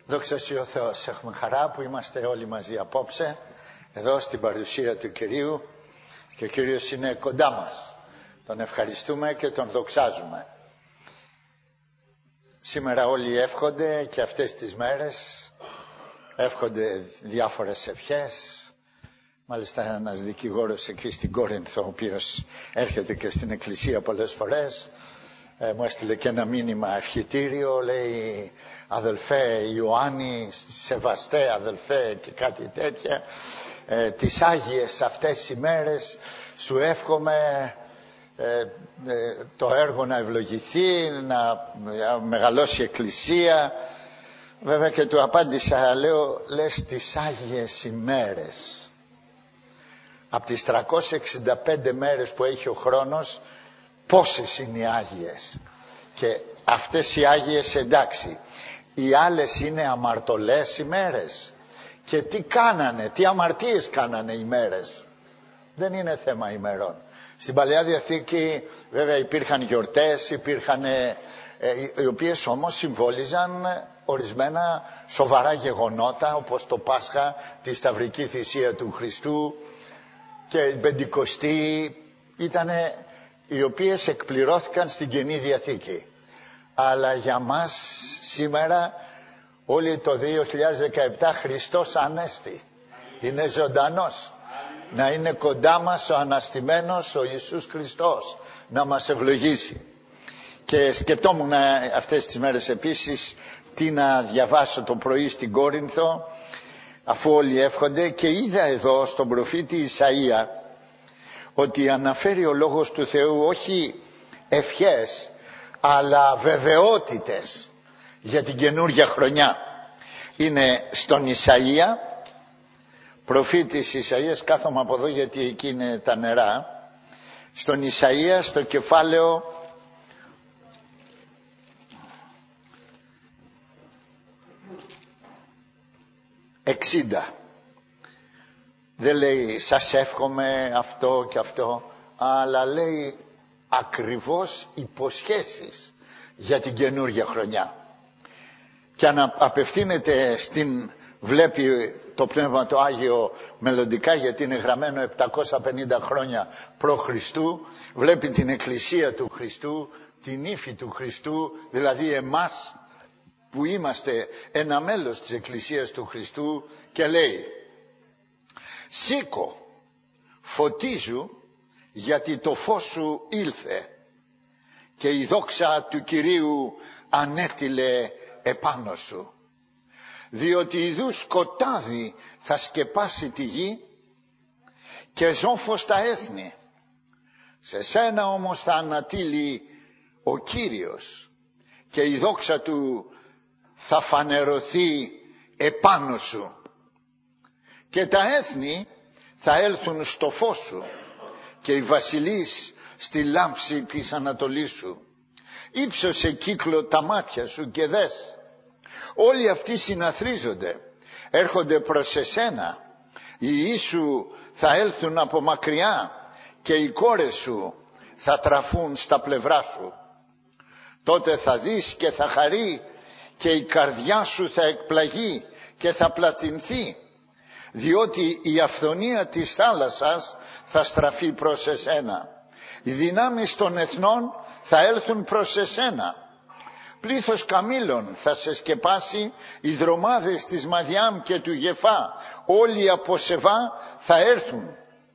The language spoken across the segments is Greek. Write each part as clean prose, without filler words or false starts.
Δόξα Σοι ο Θεός, έχουμε χαρά που είμαστε όλοι μαζί απόψε, εδώ στην παρουσία του Κυρίου και ο Κύριος είναι κοντά μας. Τον ευχαριστούμε και τον δοξάζουμε. Σήμερα όλοι εύχονται και αυτές τις μέρες, εύχονται διάφορες ευχές. Μάλιστα ένας δικηγόρος εκεί στην Κόρινθο, ο οποίος έρχεται και στην εκκλησία πολλές φορές, μου έστειλε και ένα μήνυμα ευχητήριο, λέει αδελφέ Ιωάννη, σεβαστέ αδελφέ και κάτι τέτοια, τις Άγιες αυτές οι μέρες σου εύχομαι το έργο να ευλογηθεί, να μεγαλώσει η εκκλησία. Βέβαια και του απάντησα, λέω, λες τις Άγιες ημέρες. Από τις 365 μέρες που έχει ο χρόνος, πόσες είναι οι Άγιες? Και αυτές οι Άγιες, εντάξει, οι άλλες είναι αμαρτωλές ημέρες. Και τι κάνανε, τι αμαρτίες κάνανε οι μέρες? Δεν είναι θέμα ημερών. Στην Παλαιά Διαθήκη βέβαια υπήρχαν γιορτές, οι οποίες όμως συμβόλιζαν ορισμένα σοβαρά γεγονότα, όπως το Πάσχα, τη Σταυρική Θυσία του Χριστού και η Πεντηκοστή, ήτανε οι οποίες εκπληρώθηκαν στην Καινή Διαθήκη. Αλλά για μας σήμερα, όλοι το 2017, Χριστός Ανέστη. Είναι ζωντανός. Να είναι κοντά μας ο αναστημένος ο Ιησούς Χριστός, να μας ευλογήσει. Και σκεπτόμουν αυτές τις μέρες επίσης τι να διαβάσω το πρωί στην Κόρινθο, αφού όλοι εύχονται, και είδα εδώ στον προφήτη Ισαΐα ότι αναφέρει ο Λόγος του Θεού όχι ευχές αλλά βεβαιότητες για την καινούργια χρονιά. Είναι στον Ισαΐα, προφήτης Ισαΐας, κάθομαι από εδώ γιατί εκεί είναι τα νερά, στον Ισαΐα στο κεφάλαιο 60. Δεν λέει σας εύχομαι αυτό και αυτό, αλλά λέει ακριβώς υποσχέσεις για την καινούργια χρονιά. Και αν απευθύνεται βλέπει το Πνεύμα το Άγιο μελλοντικά, γιατί είναι γραμμένο 750 χρόνια π.Χ., βλέπει την Εκκλησία του Χριστού, την ύφη του Χριστού, δηλαδή εμάς που είμαστε ένα μέλος της Εκκλησίας του Χριστού, και λέει σήκω, φωτίζου, γιατί το φως σου ήλθε και η δόξα του Κυρίου ανέτειλε επάνω σου. Διότι ιδού σκοτάδι θα σκεπάσει τη γη και ζόφος τα έθνη. Σε σένα όμως θα ανατείλει ο Κύριος και η δόξα του θα φανερωθεί επάνω σου. Και τα έθνη θα έλθουν στο φως σου και οι βασιλείς στη λάμψη της ανατολής σου. Ήψωσε κύκλο τα μάτια σου και δες. Όλοι αυτοί συναθρίζονται, έρχονται προς εσένα. Οι ιοί σου θα έλθουν από μακριά και οι κόρες σου θα τραφούν στα πλευρά σου. Τότε θα δεις και θα χαρεί και η καρδιά σου θα εκπλαγεί και θα πλατινθεί, διότι η αυθονία της θάλασσας θα στραφεί προς εσένα. Οι δυνάμεις των εθνών θα έλθουν προς εσένα. Πλήθος καμήλων θα σε σκεπάσει, οι δρομάδες της Μαδιάμ και του Γεφά, όλοι από Σεβά θα έρθουν.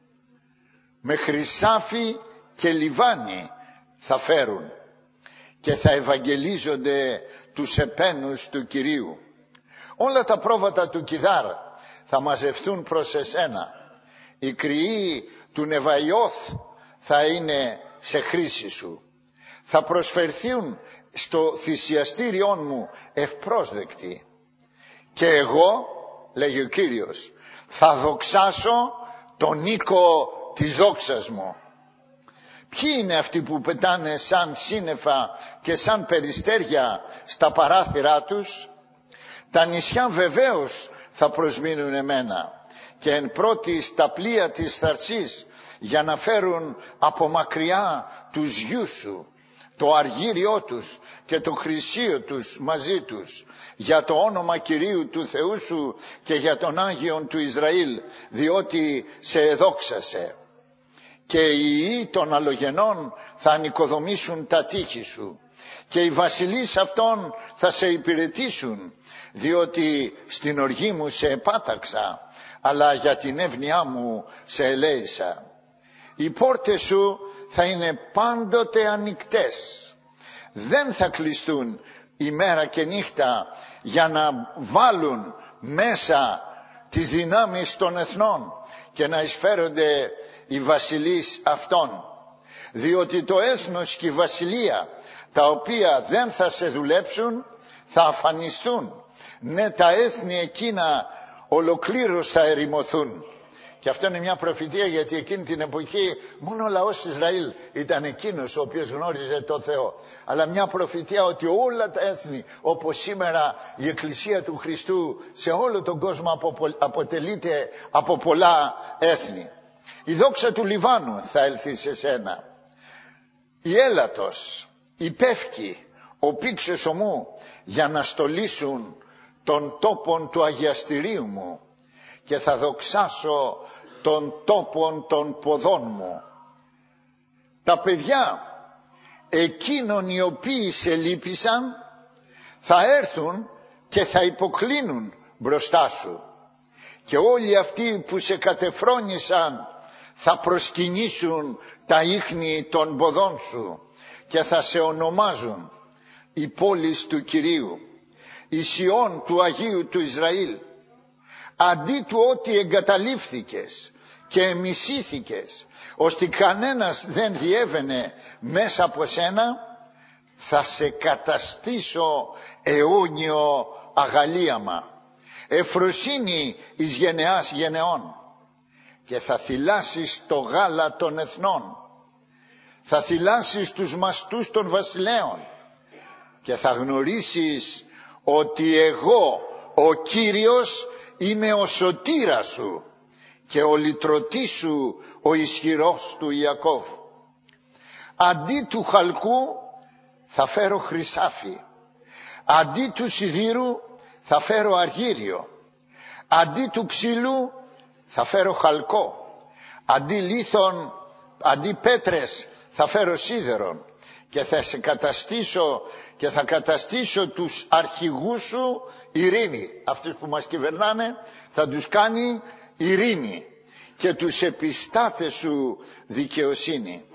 Με χρυσάφι και λιβάνι θα φέρουν και θα ευαγγελίζονται τους επένους του Κυρίου. Όλα τα πρόβατα του Κιδάρ θα μαζευτούν προς εσένα. Οι κρυοί του Νεβαϊώθ θα είναι σε χρήση σου. Θα προσφερθούν στο θυσιαστήριόν μου ευπρόσδεκτοι. Και εγώ, λέγει ο Κύριος, θα δοξάσω τον οίκο της δόξας μου. Ποιοι είναι αυτοί που πετάνε σαν σύννεφα και σαν περιστέρια στα παράθυρά τους? Τα νησιά βεβαίως θα προσμείνουν εμένα και εν πρώτη στα πλοία της Θαρσής, για να φέρουν από μακριά τους γιους σου. το αργύριό τους και το χρυσίο τους μαζί τους, για το όνομα Κυρίου του Θεού σου και για τον Άγιον του Ισραήλ, διότι σε εδόξασε. Και οι ιοί των αλλογενών θα ανοικοδομήσουν τα τείχη σου και οι βασιλείς αυτών θα σε υπηρετήσουν, διότι στην οργή μου σε επάταξα, αλλά για την εύνοιά μου σε ελέησα. Οι πόρτες σου θα είναι πάντοτε ανοιχτές, δεν θα κλειστούν ημέρα και νύχτα, για να βάλουν μέσα τις δυνάμεις των εθνών και να εισφέρονται οι βασιλείς αυτών. Διότι το έθνος και η βασιλεία, τα οποία δεν θα σε δουλέψουν, θα αφανιστούν. Ναι, τα έθνη εκείνα ολοκλήρως θα ερημωθούν. Και αυτό είναι μια προφητεία, γιατί εκείνη την εποχή μόνο ο λαός Ισραήλ ήταν εκείνος ο οποίος γνώριζε το Θεό. Αλλά μια προφητεία ότι όλα τα έθνη, όπως σήμερα η Εκκλησία του Χριστού σε όλο τον κόσμο αποτελείται από πολλά έθνη. Η δόξα του Λιβάνου θα έλθει σε σένα. Η έλατος, η πεύκη, ο πήξος ομού, για να στολίσουν τον τόπον του αγιαστηρίου μου, και θα δοξάσω τον τόπον των ποδών μου. Τα παιδιά εκείνων οι οποίοι σε λύπησαν θα έρθουν και θα υποκλίνουν μπροστά σου, και όλοι αυτοί που σε κατεφρόνησαν θα προσκυνήσουν τα ίχνη των ποδών σου και θα σε ονομάζουν η πόλης του Κυρίου, η Σιών του Αγίου του Ισραήλ. Αντί του ότι εγκαταλείφθηκες και εμισήθηκες, ώστε κανένας δεν διέβαινε μέσα από σένα, θα σε καταστήσω αιώνιο αγαλίαμα, εφροσύνη εις γενεάς γενεών, και θα θυλάσεις το γάλα των εθνών, θα θυλάσεις τους μαστούς των βασιλέων, και θα γνωρίσεις ότι εγώ ο Κύριος είμαι ο σωτήρας σου και ο λυτρωτής σου, ο ισχυρός του Ιακώβ. Αντί του χαλκού θα φέρω χρυσάφι, αντί του σιδήρου θα φέρω αργύριο, αντί του ξύλου θα φέρω χαλκό, αντί λίθων, αντί πέτρες θα φέρω σίδερον, και θα σε καταστήσω και θα καταστήσω τους αρχηγούς σου ειρήνη. Αυτούς που μας κυβερνάνε θα τους κάνει ειρήνη, και τους επιστάτες σου δικαιοσύνη.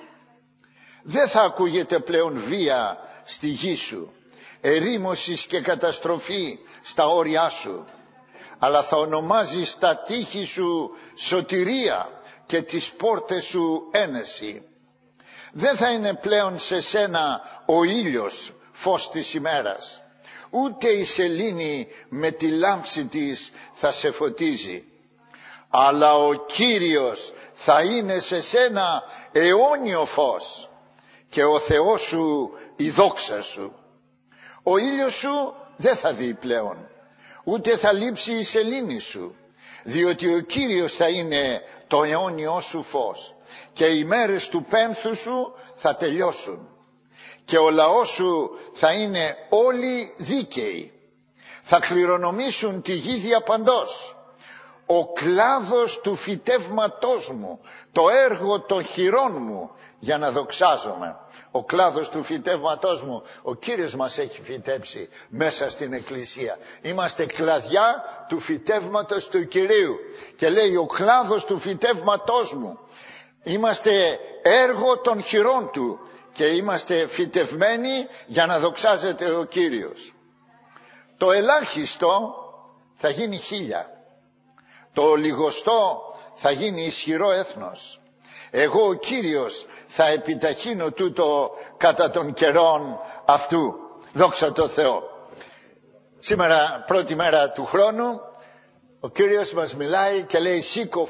Δεν θα ακούγεται πλέον βία στη γη σου, ερήμωσης και καταστροφή στα όρια σου, αλλά θα ονομάζεις τα τείχη σου σωτηρία και τις πόρτες σου ένεση. Δεν θα είναι πλέον σε σένα ο ήλιος φως της ημέρας, ούτε η σελήνη με τη λάμψη της θα σε φωτίζει, αλλά ο Κύριος θα είναι σε σένα αιώνιο φως και ο Θεός σου η δόξα σου. Ο ήλιος σου δεν θα δει πλέον, ούτε θα λείψει η σελήνη σου, διότι ο Κύριος θα είναι το αιώνιό σου φως, και οι μέρες του πένθου σου θα τελειώσουν, και ο λαός σου θα είναι όλοι δίκαιοι. Θα κληρονομήσουν τη γη διαπαντός. Ο κλάδος του φυτεύματός μου, το έργο των χειρών μου, για να δοξάζομαι. Ο κλάδος του φυτεύματός μου, ο Κύριος μας έχει φυτέψει μέσα στην Εκκλησία. Είμαστε κλαδιά του φυτεύματος του Κυρίου, και λέει ο κλάδος του φυτεύματός μου. Είμαστε έργο των χειρών του και είμαστε φυτευμένοι για να δοξάζεται ο Κύριος. Το ελάχιστο θα γίνει 1000, το λιγοστό θα γίνει ισχυρό έθνος. Εγώ ο Κύριος θα επιταχύνω τούτο κατά των καιρών αυτού. Δόξα τω Θεώ. Σήμερα πρώτη μέρα του χρόνου ο Κύριος μας μιλάει και λέει σήκω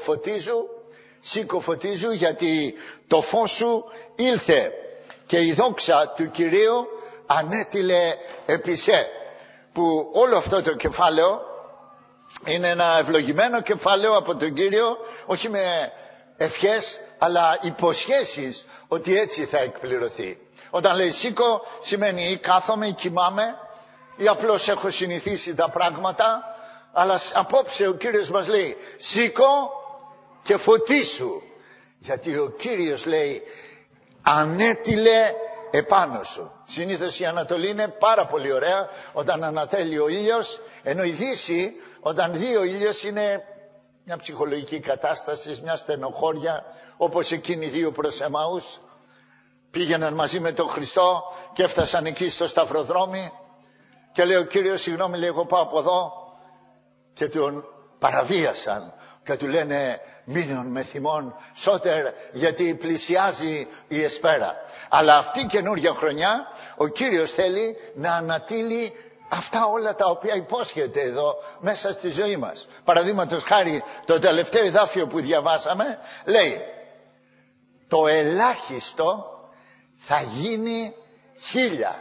φωτίζου, γιατί το φως σου ήλθε και η δόξα του Κυρίου ανέτειλε επί σε. Που όλο αυτό το κεφάλαιο είναι ένα ευλογημένο κεφάλαιο από τον Κύριο, όχι με ευχές αλλά υποσχέσεις ότι έτσι θα εκπληρωθεί. Όταν λέει σήκω σημαίνει ή κάθομαι ή κοιμάμαι ή απλώς έχω συνηθίσει τα πράγματα. Αλλά απόψε ο Κύριος μας λέει σήκω και φωτίσου. Γιατί ο Κύριος λέει ανέτειλε επάνω σου. Συνήθως η Ανατολή είναι πάρα πολύ ωραία όταν ανατέλει ο ήλιος, ενώ η Δύση όταν δει ο ήλιος είναι μια ψυχολογική κατάσταση, μια στενοχώρια, όπως εκείνοι οι δύο προς Εμαούς πήγαιναν μαζί με τον Χριστό και έφτασαν εκεί στο σταυροδρόμι και λέει ο Κύριος συγγνώμη, λέει εγώ πάω από εδώ, και τον παραβίασαν και του λένε μείνον με θυμόν σώτερ, γιατί πλησιάζει η εσπέρα. Αλλά αυτή η καινούργια χρονιά ο Κύριος θέλει να ανατείλει αυτά όλα τα οποία υπόσχεται εδώ μέσα στη ζωή μας. Παραδείγματος χάρη το τελευταίο εδάφιο που διαβάσαμε λέει το ελάχιστο θα γίνει 1000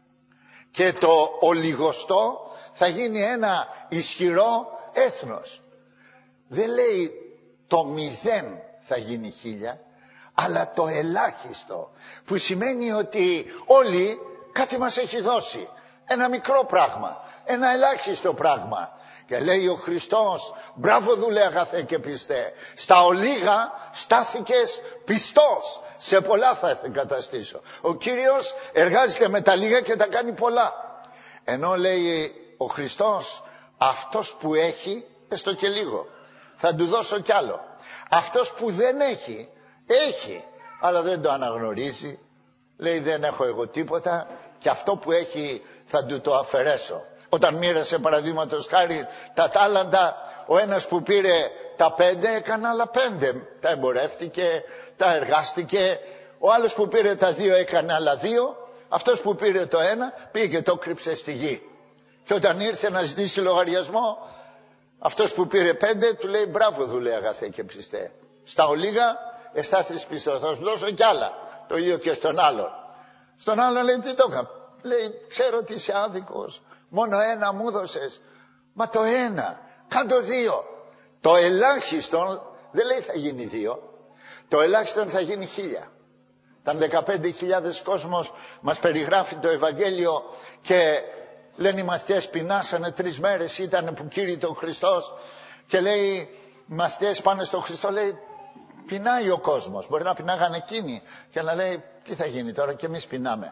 και το ολιγοστό θα γίνει ένα ισχυρό έθνος. Δεν λέει το 0 θα γίνει 1000, αλλά το ελάχιστο, που σημαίνει ότι όλοι κάτι μας έχει δώσει. Ένα μικρό πράγμα, ένα ελάχιστο πράγμα. Και λέει ο Χριστός, μπράβο δούλε αγαθέ και πιστέ, στα ολίγα στάθηκες πιστός, σε πολλά θα εγκαταστήσω. Ο Κύριος εργάζεται με τα λίγα και τα κάνει πολλά. Ενώ λέει ο Χριστός, αυτός που έχει, πες το και λίγο, θα του δώσω κι άλλο. Αυτός που δεν έχει, έχει, αλλά δεν το αναγνωρίζει. Λέει δεν έχω εγώ τίποτα και αυτό που έχει θα του το αφαιρέσω. Όταν μοίρασε παραδείγματος χάρη τα τάλαντα, ο ένας που πήρε τα 5 έκανε άλλα 5. Τα εμπορεύτηκε, τα εργάστηκε. Ο άλλος που πήρε τα 2 έκανε άλλα 2. Αυτός που πήρε το 1 πήγε και το κρύψε στη γη. Και όταν ήρθε να ζητήσει λογαριασμό, αυτός που πήρε 5 του λέει μπράβο δούλε αγαθέ και πιστέ. Στα ολίγα εστάθης πιστός, θα σου δώσω κι άλλα. Το ίδιο και στον άλλον. Στον άλλον λέει τι το έκανα. Λέει ξέρω ότι είσαι άδικος. Μόνο 1 μου έδωσες. Μα το 1, κάντο 2. Το ελάχιστον δεν λέει θα γίνει 2. Το ελάχιστον θα γίνει 1000. Ήταν 15.000 κόσμος, μας περιγράφει το Ευαγγέλιο και λένε οι μαθητές πεινάσανε 3 μέρες ήταν που κήρυε τον Χριστός και λέει οι μαθητές πάνε στον Χριστό, λέει πεινάει ο κόσμος, μπορεί να πεινάγανε εκείνοι και να λέει τι θα γίνει τώρα και εμείς πεινάμε,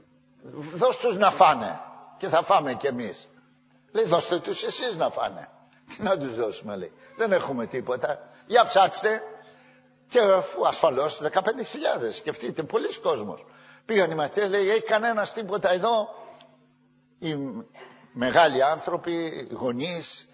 δώσ' τους να φάνε και θα φάμε κι εμείς. Λέει δώστε τους εσείς να φάνε. Τι να τους δώσουμε, λέει, δεν έχουμε τίποτα, για ψάξτε. Και ασφαλώς 15.000, σκεφτείτε, πολλοί κόσμος. Πήγαν οι μαθητές, λέει έχει κανένας τίποτα εδώ? Οι μεγάλοι άνθρωποι, οι γονείς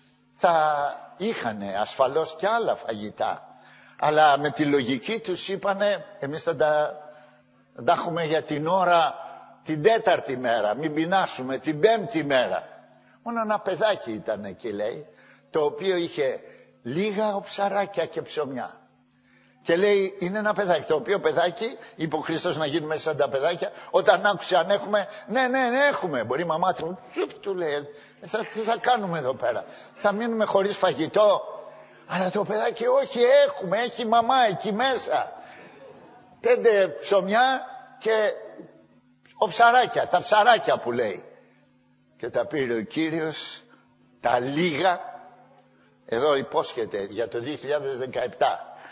θα είχαν ασφαλώς και άλλα φαγητά, αλλά με τη λογική τους είπανε εμείς θα τα έχουμε για την ώρα την 4η μέρα, μην πεινάσουμε την 5η μέρα. Μόνο ένα παιδάκι ήταν εκεί, λέει, το οποίο είχε λίγα οψαράκια και ψωμιά. Και λέει είναι ένα παιδάκι, το οποίο παιδάκι είπε ο Χριστός να γίνουμε σαν τα παιδάκια. Όταν άκουσε αν έχουμε, ναι έχουμε. Μπορεί η μαμά του λέει τι θα κάνουμε εδώ πέρα, θα μείνουμε χωρίς φαγητό? Αλλά το παιδάκι όχι, έχουμε, έχει η μαμά εκεί μέσα 5 ψωμιά και οψαράκια, τα ψαράκια που λέει. Και τα πήρε ο Κύριος τα λίγα, εδώ υπόσχεται για το 2017,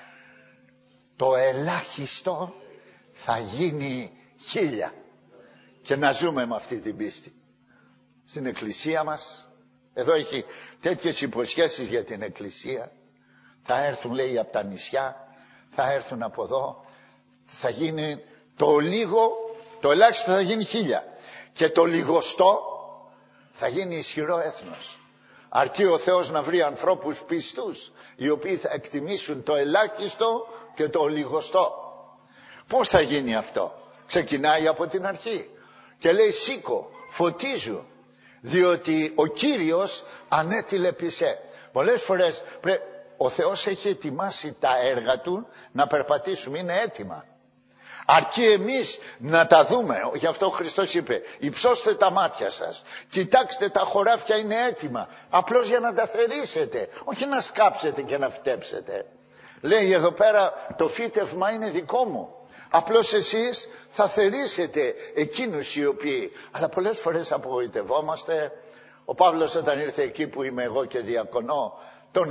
το ελάχιστο θα γίνει 1000. Και να ζούμε με αυτή την πίστη στην εκκλησία μας. Εδώ έχει τέτοιες υποσχέσεις για την εκκλησία. Θα έρθουν, λέει, από τα νησιά, θα έρθουν από εδώ. Θα γίνει το λίγο, το ελάχιστο θα γίνει 1000 και το λιγοστό θα γίνει ισχυρό έθνος. Αρκεί ο Θεός να βρει ανθρώπους πιστούς, οι οποίοι θα εκτιμήσουν το ελάχιστο και το λιγοστό. Πώς θα γίνει αυτό? Ξεκινάει από την αρχή και λέει σήκω, φωτίζου, διότι ο Κύριος ανέτειλε πισέ. Πολλές φορές ο Θεός έχει ετοιμάσει τα έργα του να περπατήσουμε, είναι έτοιμα. Αρκεί εμείς να τα δούμε. Γι' αυτό ο Χριστός είπε υψώστε τα μάτια σας, κοιτάξτε τα χωράφια είναι έτοιμα, απλώς για να τα θερήσετε, όχι να σκάψετε και να φτέψετε. Λέει εδώ πέρα το φύτευμα είναι δικό μου, Απλώς εσείς θα θερήσετε εκείνους οι οποίοι. Αλλά πολλές φορές απογοητευόμαστε. Ο Παύλος όταν ήρθε εκεί που είμαι εγώ και διακονώ, τον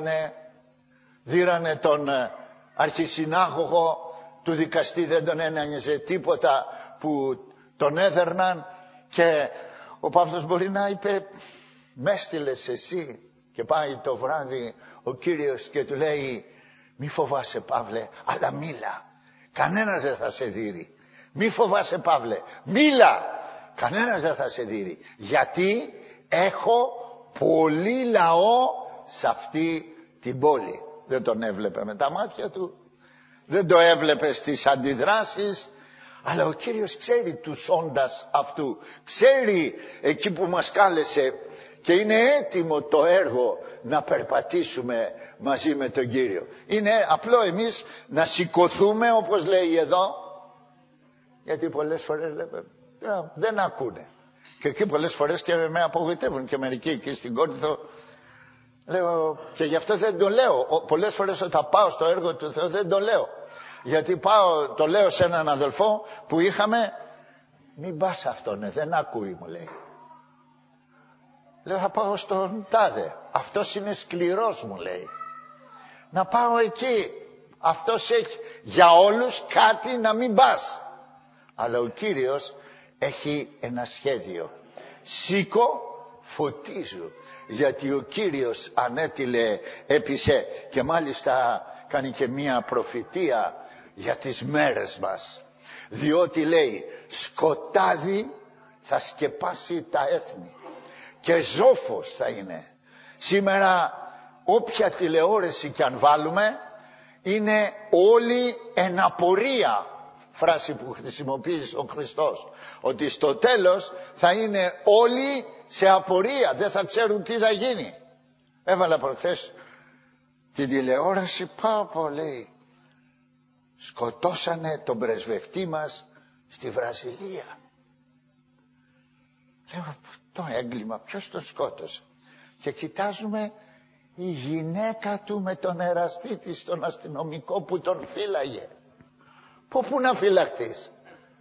δίρανε τον αρχισυνάγωγο του δικαστή, δεν τον ένοιαζε τίποτα που τον έδερναν, και ο Παύλος μπορεί να είπε με έστειλες εσύ, και πάει το βράδυ ο Κύριος και του λέει μη φοβάσαι Παύλε, αλλά μίλα, κανένας δεν θα σε δείρει. Μη φοβάσαι Παύλε, μίλα, κανένας δεν θα σε δείρει, γιατί έχω πολύ λαό σε αυτή την πόλη. Δεν τον έβλεπε με τα μάτια του, δεν το έβλεπε στις αντιδράσεις, αλλά ο Κύριος ξέρει τους όντας αυτού, ξέρει εκεί που μας κάλεσε, και είναι έτοιμο το έργο να περπατήσουμε μαζί με τον Κύριο. Είναι απλό εμείς να σηκωθούμε, όπως λέει εδώ, γιατί πολλές φορές δεν ακούνε. Και εκεί πολλές φορές και με απογοητεύουν και μερικοί εκεί στην Κόρινθο. Λέω, και γι' αυτό δεν το λέω. Πολλές φορές όταν πάω στο έργο του Θεού δεν το λέω. Γιατί το λέω σε έναν αδελφό που είχαμε, μην πας αυτόν, δεν ακούει, μου λέει. Λέω, θα πάω στον τάδε, αυτός είναι σκληρός, μου λέει. Να πάω εκεί, αυτός έχει για όλους κάτι να μην πας. Αλλά ο Κύριος έχει ένα σχέδιο. Σήκω, φωτίζω, γιατί ο Κύριος ανέτειλε έπεισε, και μάλιστα κάνει και μία προφητεία για τις μέρες μας. Διότι λέει σκοτάδι θα σκεπάσει τα έθνη και ζόφος θα είναι. Σήμερα όποια τηλεόραση κι αν βάλουμε είναι όλη εν απορία, φράση που χρησιμοποίησε ο Χριστός, ότι στο τέλος θα είναι όλοι σε απορία, δεν θα ξέρουν τι θα γίνει. Έβαλα προχθές την τηλεόραση, πάω λέει, σκοτώσανε τον πρεσβευτή μας στη Βραζιλία. Λέω, το έγκλημα ποιος τον σκότωσε? Και κοιτάζουμε η γυναίκα του με τον εραστή της, τον αστυνομικό που τον φύλαγε. Πού να φυλαχθείς?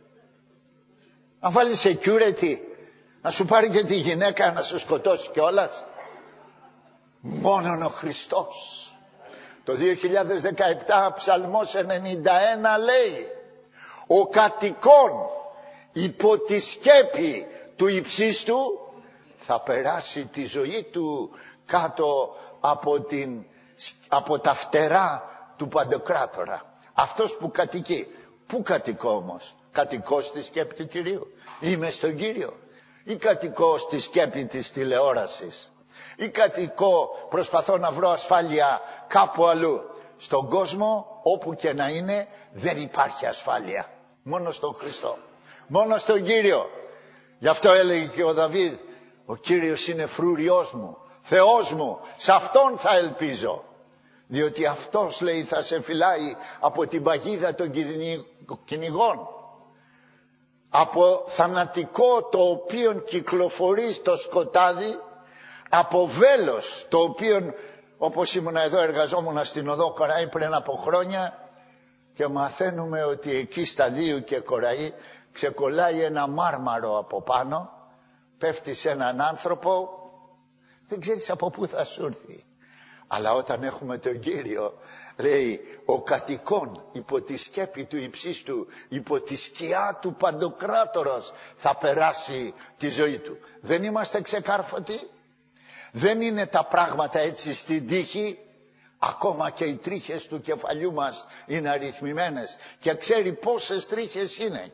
Να βάλεις security, να σου πάρει και τη γυναίκα να σου σκοτώσει κιόλας? Μόνον ο Χριστός. Το 2017 Ψαλμός 91 λέει, ο κατοικών υπό τη σκέπη του υψίστου θα περάσει τη ζωή του κάτω από τα φτερά του Παντοκράτορα. Αυτός που κατοικεί. Πού κατοικώ όμως? Κατοικώ στη σκέπη του Κυρίου? Είμαι στον Κύριο? Ή κατοικώ στη σκέπη της τηλεόρασης? Ή κατοικώ, προσπαθώ να βρω ασφάλεια κάπου αλλού? Στον κόσμο όπου και να είναι δεν υπάρχει ασφάλεια. Μόνο στον Χριστό, μόνο στον Κύριο. Γι' αυτό έλεγε και ο Δαβίδ, ο Κύριος είναι φρούριός μου, Θεός μου, σε Αυτόν θα ελπίζω. Διότι Αυτός, λέει, θα σε φυλάει από την παγίδα των κυνηγών, από θανατικό το οποίο κυκλοφορεί στο σκοτάδι, από βέλος το οποίο, όπως ήμουν εδώ, εργαζόμουν στην οδό Κοραή πριν από χρόνια, και μαθαίνουμε ότι εκεί στα Δίου και Κοραή ξεκολλάει ένα μάρμαρο από πάνω, πέφτει σε έναν άνθρωπο, δεν ξέρεις από πού θα σου έρθει. Αλλά όταν έχουμε τον Κύριο, λέει, ο κατοικών υπό τη σκέπη του υψίστου, υπό τη σκιά του Παντοκράτορος θα περάσει τη ζωή του. Δεν είμαστε ξεκάρφωτοι, δεν είναι τα πράγματα έτσι στην τύχη. Ακόμα και οι τρίχες του κεφαλιού μας είναι αριθμημένες, και ξέρει πόσες τρίχες είναι,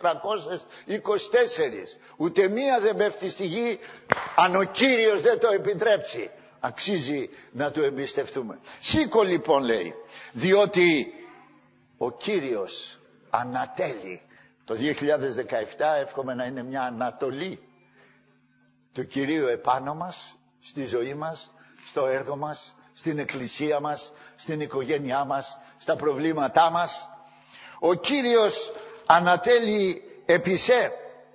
1324. Ούτε μία δεν πέφτει στη γη αν ο Κύριος δεν το επιτρέψει. Αξίζει να το εμπιστευτούμε. Σήκω λοιπόν, λέει, διότι ο Κύριος ανατέλει. Το 2017 εύχομαι να είναι μια ανατολή του Κυρίου επάνω μας, στη ζωή μας, στο έργο μας, στην εκκλησία μας, στην οικογένειά μας, στα προβλήματά μας. Ο Κύριος ανατέλει επισέ.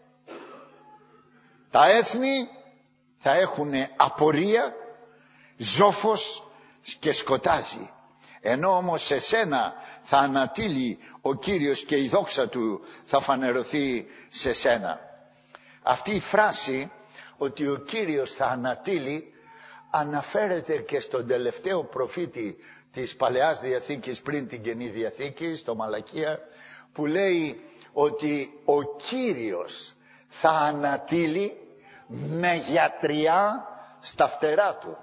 Τα έθνη θα έχουν απορία, ζόφος και σκοτάζει. Ενώ όμως σε σένα θα ανατείλει ο Κύριος και η δόξα του θα φανερωθεί σε σένα. Αυτή η φράση ότι ο Κύριος θα ανατείλει αναφέρεται και στον τελευταίο προφήτη της Παλαιάς Διαθήκης πριν την Καινή Διαθήκη, στο Μαλακία, που λέει ότι ο Κύριος θα ανατείλει με γιατριά στα φτερά του.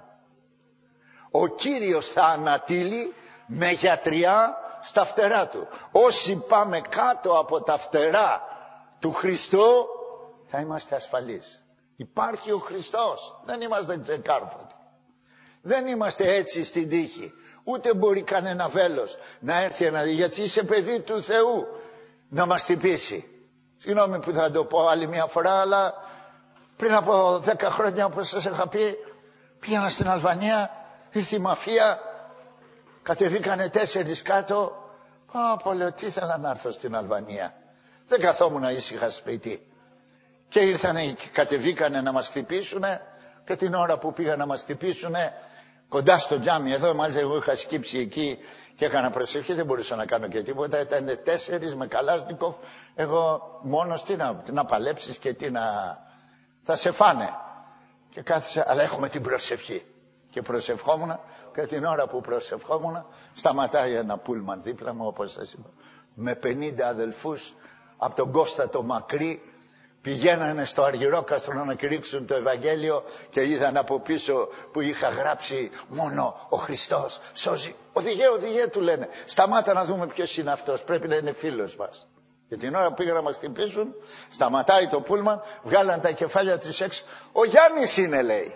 Ο Κύριος θα ανατείλει με γιατριά στα φτερά του. Όσοι πάμε κάτω από τα φτερά του Χριστού θα είμαστε ασφαλείς. Υπάρχει ο Χριστός. Δεν είμαστε ξεκάρφωτοι. Δεν είμαστε έτσι στην τύχη. Ούτε μπορεί κανένα βέλος να έρθει γιατί είσαι παιδί του Θεού να μας χτυπήσει. Συγγνώμη που θα το πω άλλη μια φορά, αλλά πριν από 10 χρόνια, όπως σας είχα πει, πήγαινα στην Αλβανία, ήρθε η μαφία, κατεβήκανε 4 κάτω. Λέω, τι ήθελα να έρθω στην Αλβανία. Δεν καθόμουν ήσυχα σπίτι. Και ήρθανε και κατεβήκανε να μας χτυπήσουνε, και την ώρα που πήγαν να μας χτυπήσουνε, κοντά στο τζάμι εδώ, μάλιστα εγώ είχα σκύψει εκεί και έκανα προσευχή, δεν μπορούσα να κάνω και τίποτα. Ήταν 4 με Καλάσνικοφ. Εγώ μόνος τι να παλέψεις και τι να... θα σε φάνε. Και κάθισα, αλλά έχουμε την προσευχή. Και προσευχόμουν, και την ώρα που προσευχόμουν σταματάει ένα πούλμαν δίπλα μου, όπως σας είπα, με 50 αδελφούς από τον Κώστα το Μακρύ. Πηγαίνανε στο Αργυρόκαστρο να κηρύξουν το Ευαγγέλιο και είδαν από πίσω που είχα γράψει μόνο ο Χριστός σώζει. Οδηγέ του λένε. Σταμάτα να δούμε ποιος είναι αυτός. Πρέπει να είναι φίλος μας. Και την ώρα που πήγαν να μας χτυπήσουν, σταματάει το πούλμαν, βγάλαν τα κεφάλια τους έξω. Ο Γιάννης είναι, λέει.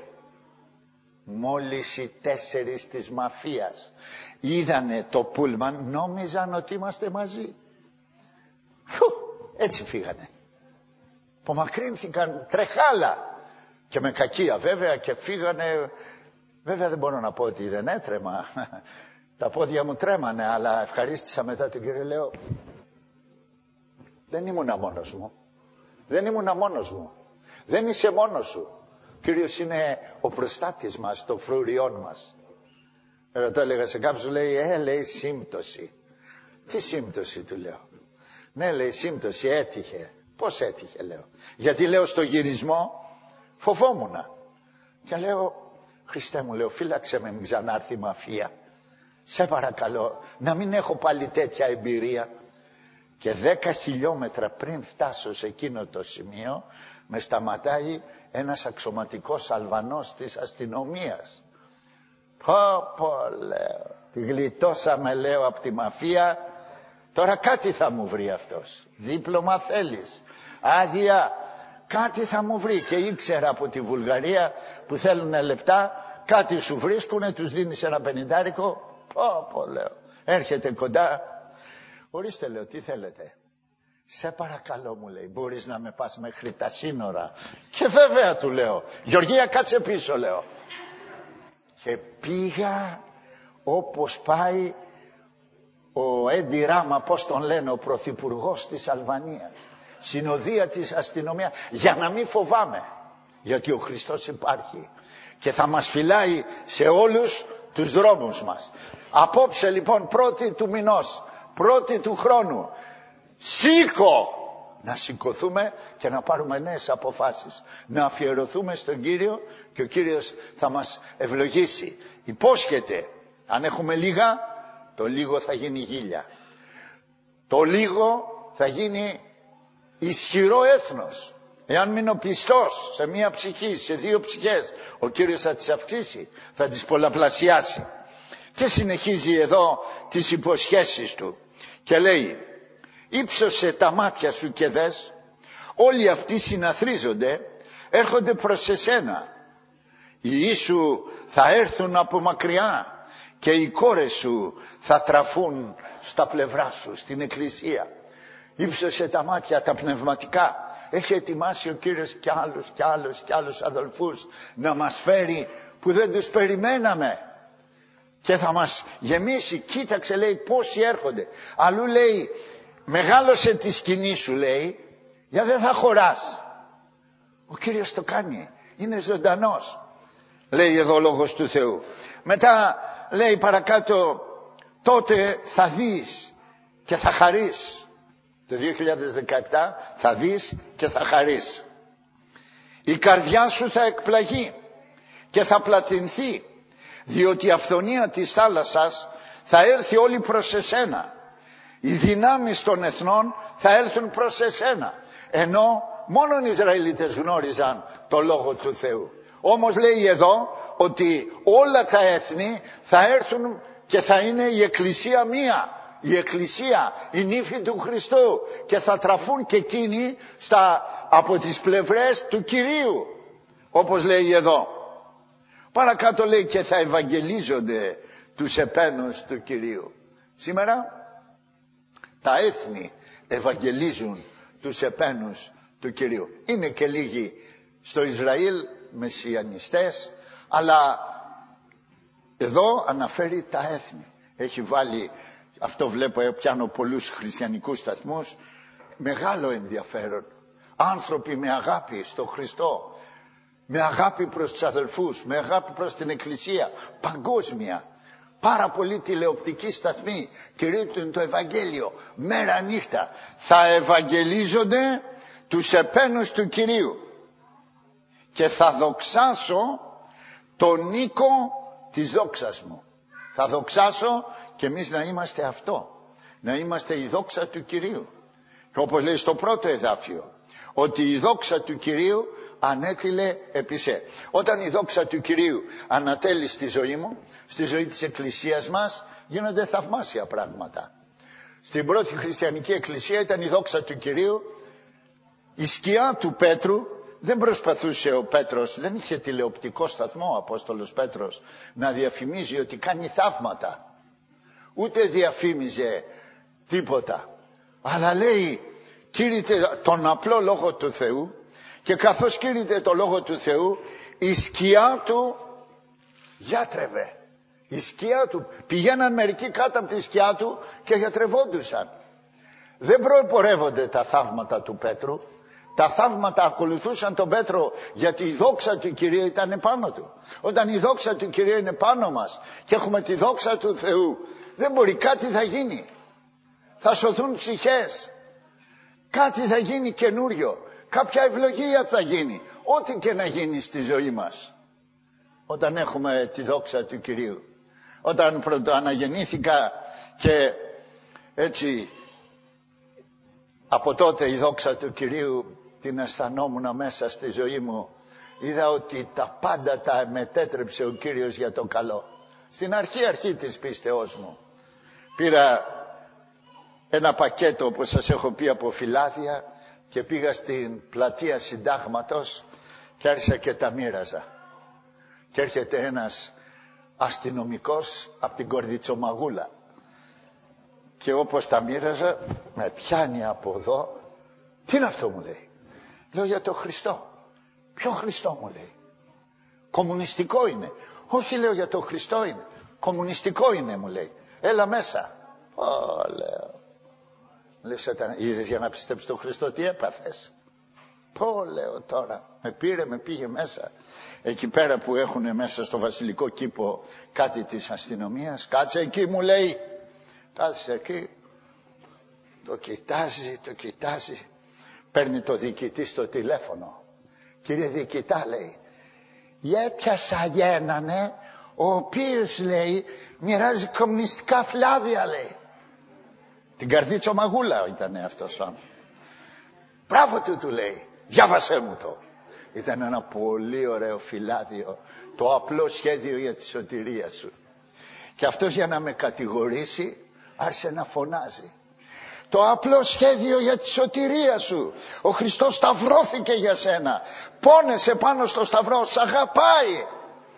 Μόλις οι 4 της μαφίας είδανε το πούλμαν, νόμιζαν ότι είμαστε μαζί. Έτσι φύγανε. Απομακρύνθηκαν τρεχάλα και με κακία βέβαια και φύγανε. Βέβαια δεν μπορώ να πω ότι δεν έτρεμα. Τα πόδια μου τρέμανε, αλλά ευχαρίστησα μετά τον Κύριο. Λέω, δεν ήμουνα μόνος μου. Δεν είσαι μόνος σου. Ο Κύριος είναι ο προστάτης μας, το φρούριόν μας. Το έλεγα σε κάποιους, λέει σύμπτωση. Τι σύμπτωση, του λέω. Ναι, λέει, σύμπτωση, έτυχε. Πώς έτυχε, λέω. Γιατί, λέω, στο γυρισμό φοβόμουνα. Και λέω, Χριστέ μου, λέω, φύλαξε με, μην ξανάρθει η μαφία. Σε παρακαλώ, να μην έχω πάλι τέτοια εμπειρία. Και 10 χιλιόμετρα πριν φτάσω σε εκείνο το σημείο, με σταματάει ένας αξιωματικός Αλβανός της αστυνομίας. Λέω, τη γλιτώσαμε, λέω, από τη μαφία. Τώρα κάτι θα μου βρει αυτός. Δίπλωμα θέλεις, άδεια, κάτι θα μου βρει. Και ήξερα από τη Βουλγαρία που θέλουν λεπτά, κάτι σου βρίσκουνε, τους δίνεις ένα 50. Λέω, έρχεται κοντά. Ορίστε, λέω, τι θέλετε. Σε παρακαλώ, μου λέει, μπορείς να με πας μέχρι τα σύνορα. Και βέβαια, του λέω, Γεωργία, κάτσε πίσω, λέω. Και πήγα όπως πάει ο Έντι Ράμα, πώς τον λένε, ο πρωθυπουργός της Αλβανίας, συνοδεία της αστυνομίας, για να μην φοβάμαι, γιατί ο Χριστός υπάρχει και θα μας φυλάει σε όλους τους δρόμους μας. Απόψε λοιπόν, 1η του μηνός, 1η του χρόνου, να σηκωθούμε και να πάρουμε νέες αποφάσεις, να αφιερωθούμε στον Κύριο και ο Κύριος θα μας ευλογήσει. Υπόσχεται, αν έχουμε λίγα, το λίγο θα γίνει γίλια. Το λίγο θα γίνει ισχυρό έθνος. Εάν μείνω πιστός σε μία ψυχή, σε 2 ψυχές, ο Κύριος θα τις αυξήσει, θα τις πολλαπλασιάσει. Και συνεχίζει εδώ τις υποσχέσεις του και λέει, ύψωσε τα μάτια σου και δες, όλοι αυτοί συναθρίζονται, έρχονται προς εσένα. Οι ιοί σου θα έρθουν από μακριά και οι κόρες σου θα τραφούν στα πλευρά σου, στην εκκλησία. Ήψωσε τα μάτια τα πνευματικά. Έχει ετοιμάσει ο Κύριος κι άλλους αδελφούς να μας φέρει που δεν τους περιμέναμε. Και θα μας γεμίσει. Κοίταξε, λέει, πόσοι έρχονται. Αλλού λέει, μεγάλωσε τη σκηνή σου, λέει, για δεν θα χωράς. Ο Κύριος το κάνει. Είναι ζωντανός. Λέει εδώ ο Λόγος του Θεού. Μετά λέει παρακάτω, τότε θα δεις και θα χαρείς. Το 2017 θα δεις και θα χαρείς. Η καρδιά σου θα εκπλαγεί και θα πλατινθεί, διότι η αυθονία της θάλασσας θα έρθει όλη προς εσένα. Οι δυνάμεις των εθνών θα έρθουν προς εσένα. Ενώ μόνο οι Ισραηλίτες γνώριζαν το Λόγο του Θεού. Όμως λέει εδώ ότι όλα τα έθνη θα έρθουν και θα είναι η Εκκλησία μία. Η Εκκλησία, η νύφη του Χριστού, και θα τραφούν και εκείνοι από τις πλευρές του Κυρίου, όπως λέει εδώ. Παρακάτω λέει και θα ευαγγελίζονται τους επένους του Κυρίου. Σήμερα τα έθνη ευαγγελίζουν τους επένους του Κυρίου. Είναι και λίγοι στο Ισραήλ μεσιανιστές, αλλά εδώ αναφέρει τα έθνη. Έχει βάλει, αυτό βλέπω, πιάνω πολλούς χριστιανικούς σταθμούς, μεγάλο ενδιαφέρον. Άνθρωποι με αγάπη στο Χριστό, με αγάπη προς τους αδελφούς, με αγάπη προς την Εκκλησία, παγκόσμια. Πάρα πολλοί τηλεοπτικοί σταθμοί κηρύττουν το Ευαγγέλιο μέρα νύχτα. Θα ευαγγελίζονται τους επένους του Κυρίου και θα δοξάσω τον οίκο της δόξας μου. Θα δοξάσω και εμείς να είμαστε αυτό, να είμαστε η δόξα του Κυρίου. Και όπως λέει στο πρώτο εδάφιο, ότι η δόξα του Κυρίου ανέτειλε επί σε. Όταν η δόξα του Κυρίου ανατέλει στη ζωή μου, στη ζωή της Εκκλησίας μας, γίνονται θαυμάσια πράγματα. Στην πρώτη χριστιανική εκκλησία ήταν η δόξα του Κυρίου, η σκιά του Πέτρου. Δεν προσπαθούσε ο Πέτρος, δεν είχε τηλεοπτικό σταθμό ο Απόστολος Πέτρος να διαφημίζει ότι κάνει θαύματα. Ούτε διαφήμιζε τίποτα. Αλλά λέει, κήρυτε τον απλό Λόγο του Θεού, και καθώς κήρυτε το Λόγο του Θεού, η σκιά του γιατρεύε. Η σκιά του, πηγαίναν μερικοί κάτω από τη σκιά του και γιατρευόντουσαν. Δεν προπορεύονται τα θαύματα του Πέτρου. Τα θαύματα ακολουθούσαν τον Πέτρο, γιατί η δόξα του Κυρίου ήταν πάνω του. Όταν η δόξα του Κυρίου είναι πάνω μας και έχουμε τη δόξα του Θεού, δεν μπορεί, κάτι θα γίνει. Θα σωθούν ψυχές. Κάτι θα γίνει καινούριο. Κάποια ευλογία θα γίνει. Ό,τι και να γίνει στη ζωή μας. Όταν έχουμε τη δόξα του Κυρίου. Όταν πρωτοαναγεννήθηκα και έτσι από τότε η δόξα του Κυρίου την αισθανόμουν μέσα στη ζωή μου. Είδα ότι τα πάντα τα μετέτρεψε ο Κύριος για το καλό. Στην αρχή της πίστεώς μου πήρα ένα πακέτο, όπως σας έχω πει, από φυλάδια και πήγα στην πλατεία Συντάγματος και άρχισα και τα μοίραζα. Και έρχεται ένας αστυνομικός από την Κορδιτσομαγούλα και όπως τα μοίραζα με πιάνει από εδώ. Τι είναι αυτό, μου λέει. Λέω, για το Χριστό. Ποιο Χριστό, μου λέει. Κομμουνιστικό είναι. Όχι, λέω, για το Χριστό είναι. Κομμουνιστικό είναι, μου λέει. Έλα μέσα. Λέω. Λέω, Σατανά, είδες, για να πιστέψεις τον Χριστό τι έπαθες. Λέω τώρα. Με πήρε, με πήγε μέσα. Εκεί πέρα που έχουν μέσα στο βασιλικό κήπο κάτι της αστυνομίας. Κάτσε εκεί, μου λέει. Κάθισε εκεί. Το κοιτάζει. Παίρνει το διοικητή στο τηλέφωνο. Κύριε διοικητά, λέει, έπιασα έναν, ο οποίος, λέει, μοιράζει κομμουνιστικά φυλάδια, λέει. Την Καρδιτσομαγούλα ήταν αυτός ο άνθρωπος. Μπράβο του λέει, διάβασέ μου το. Ήταν ένα πολύ ωραίο φυλάδιο, το απλό σχέδιο για τη σωτηρία σου. Και αυτός, για να με κατηγορήσει, άρχισε να φωνάζει. Το απλό σχέδιο για τη σωτηρία σου. Ο Χριστός σταυρώθηκε για σένα. Πόνεσε πάνω στο σταυρό. Σ' αγαπάει.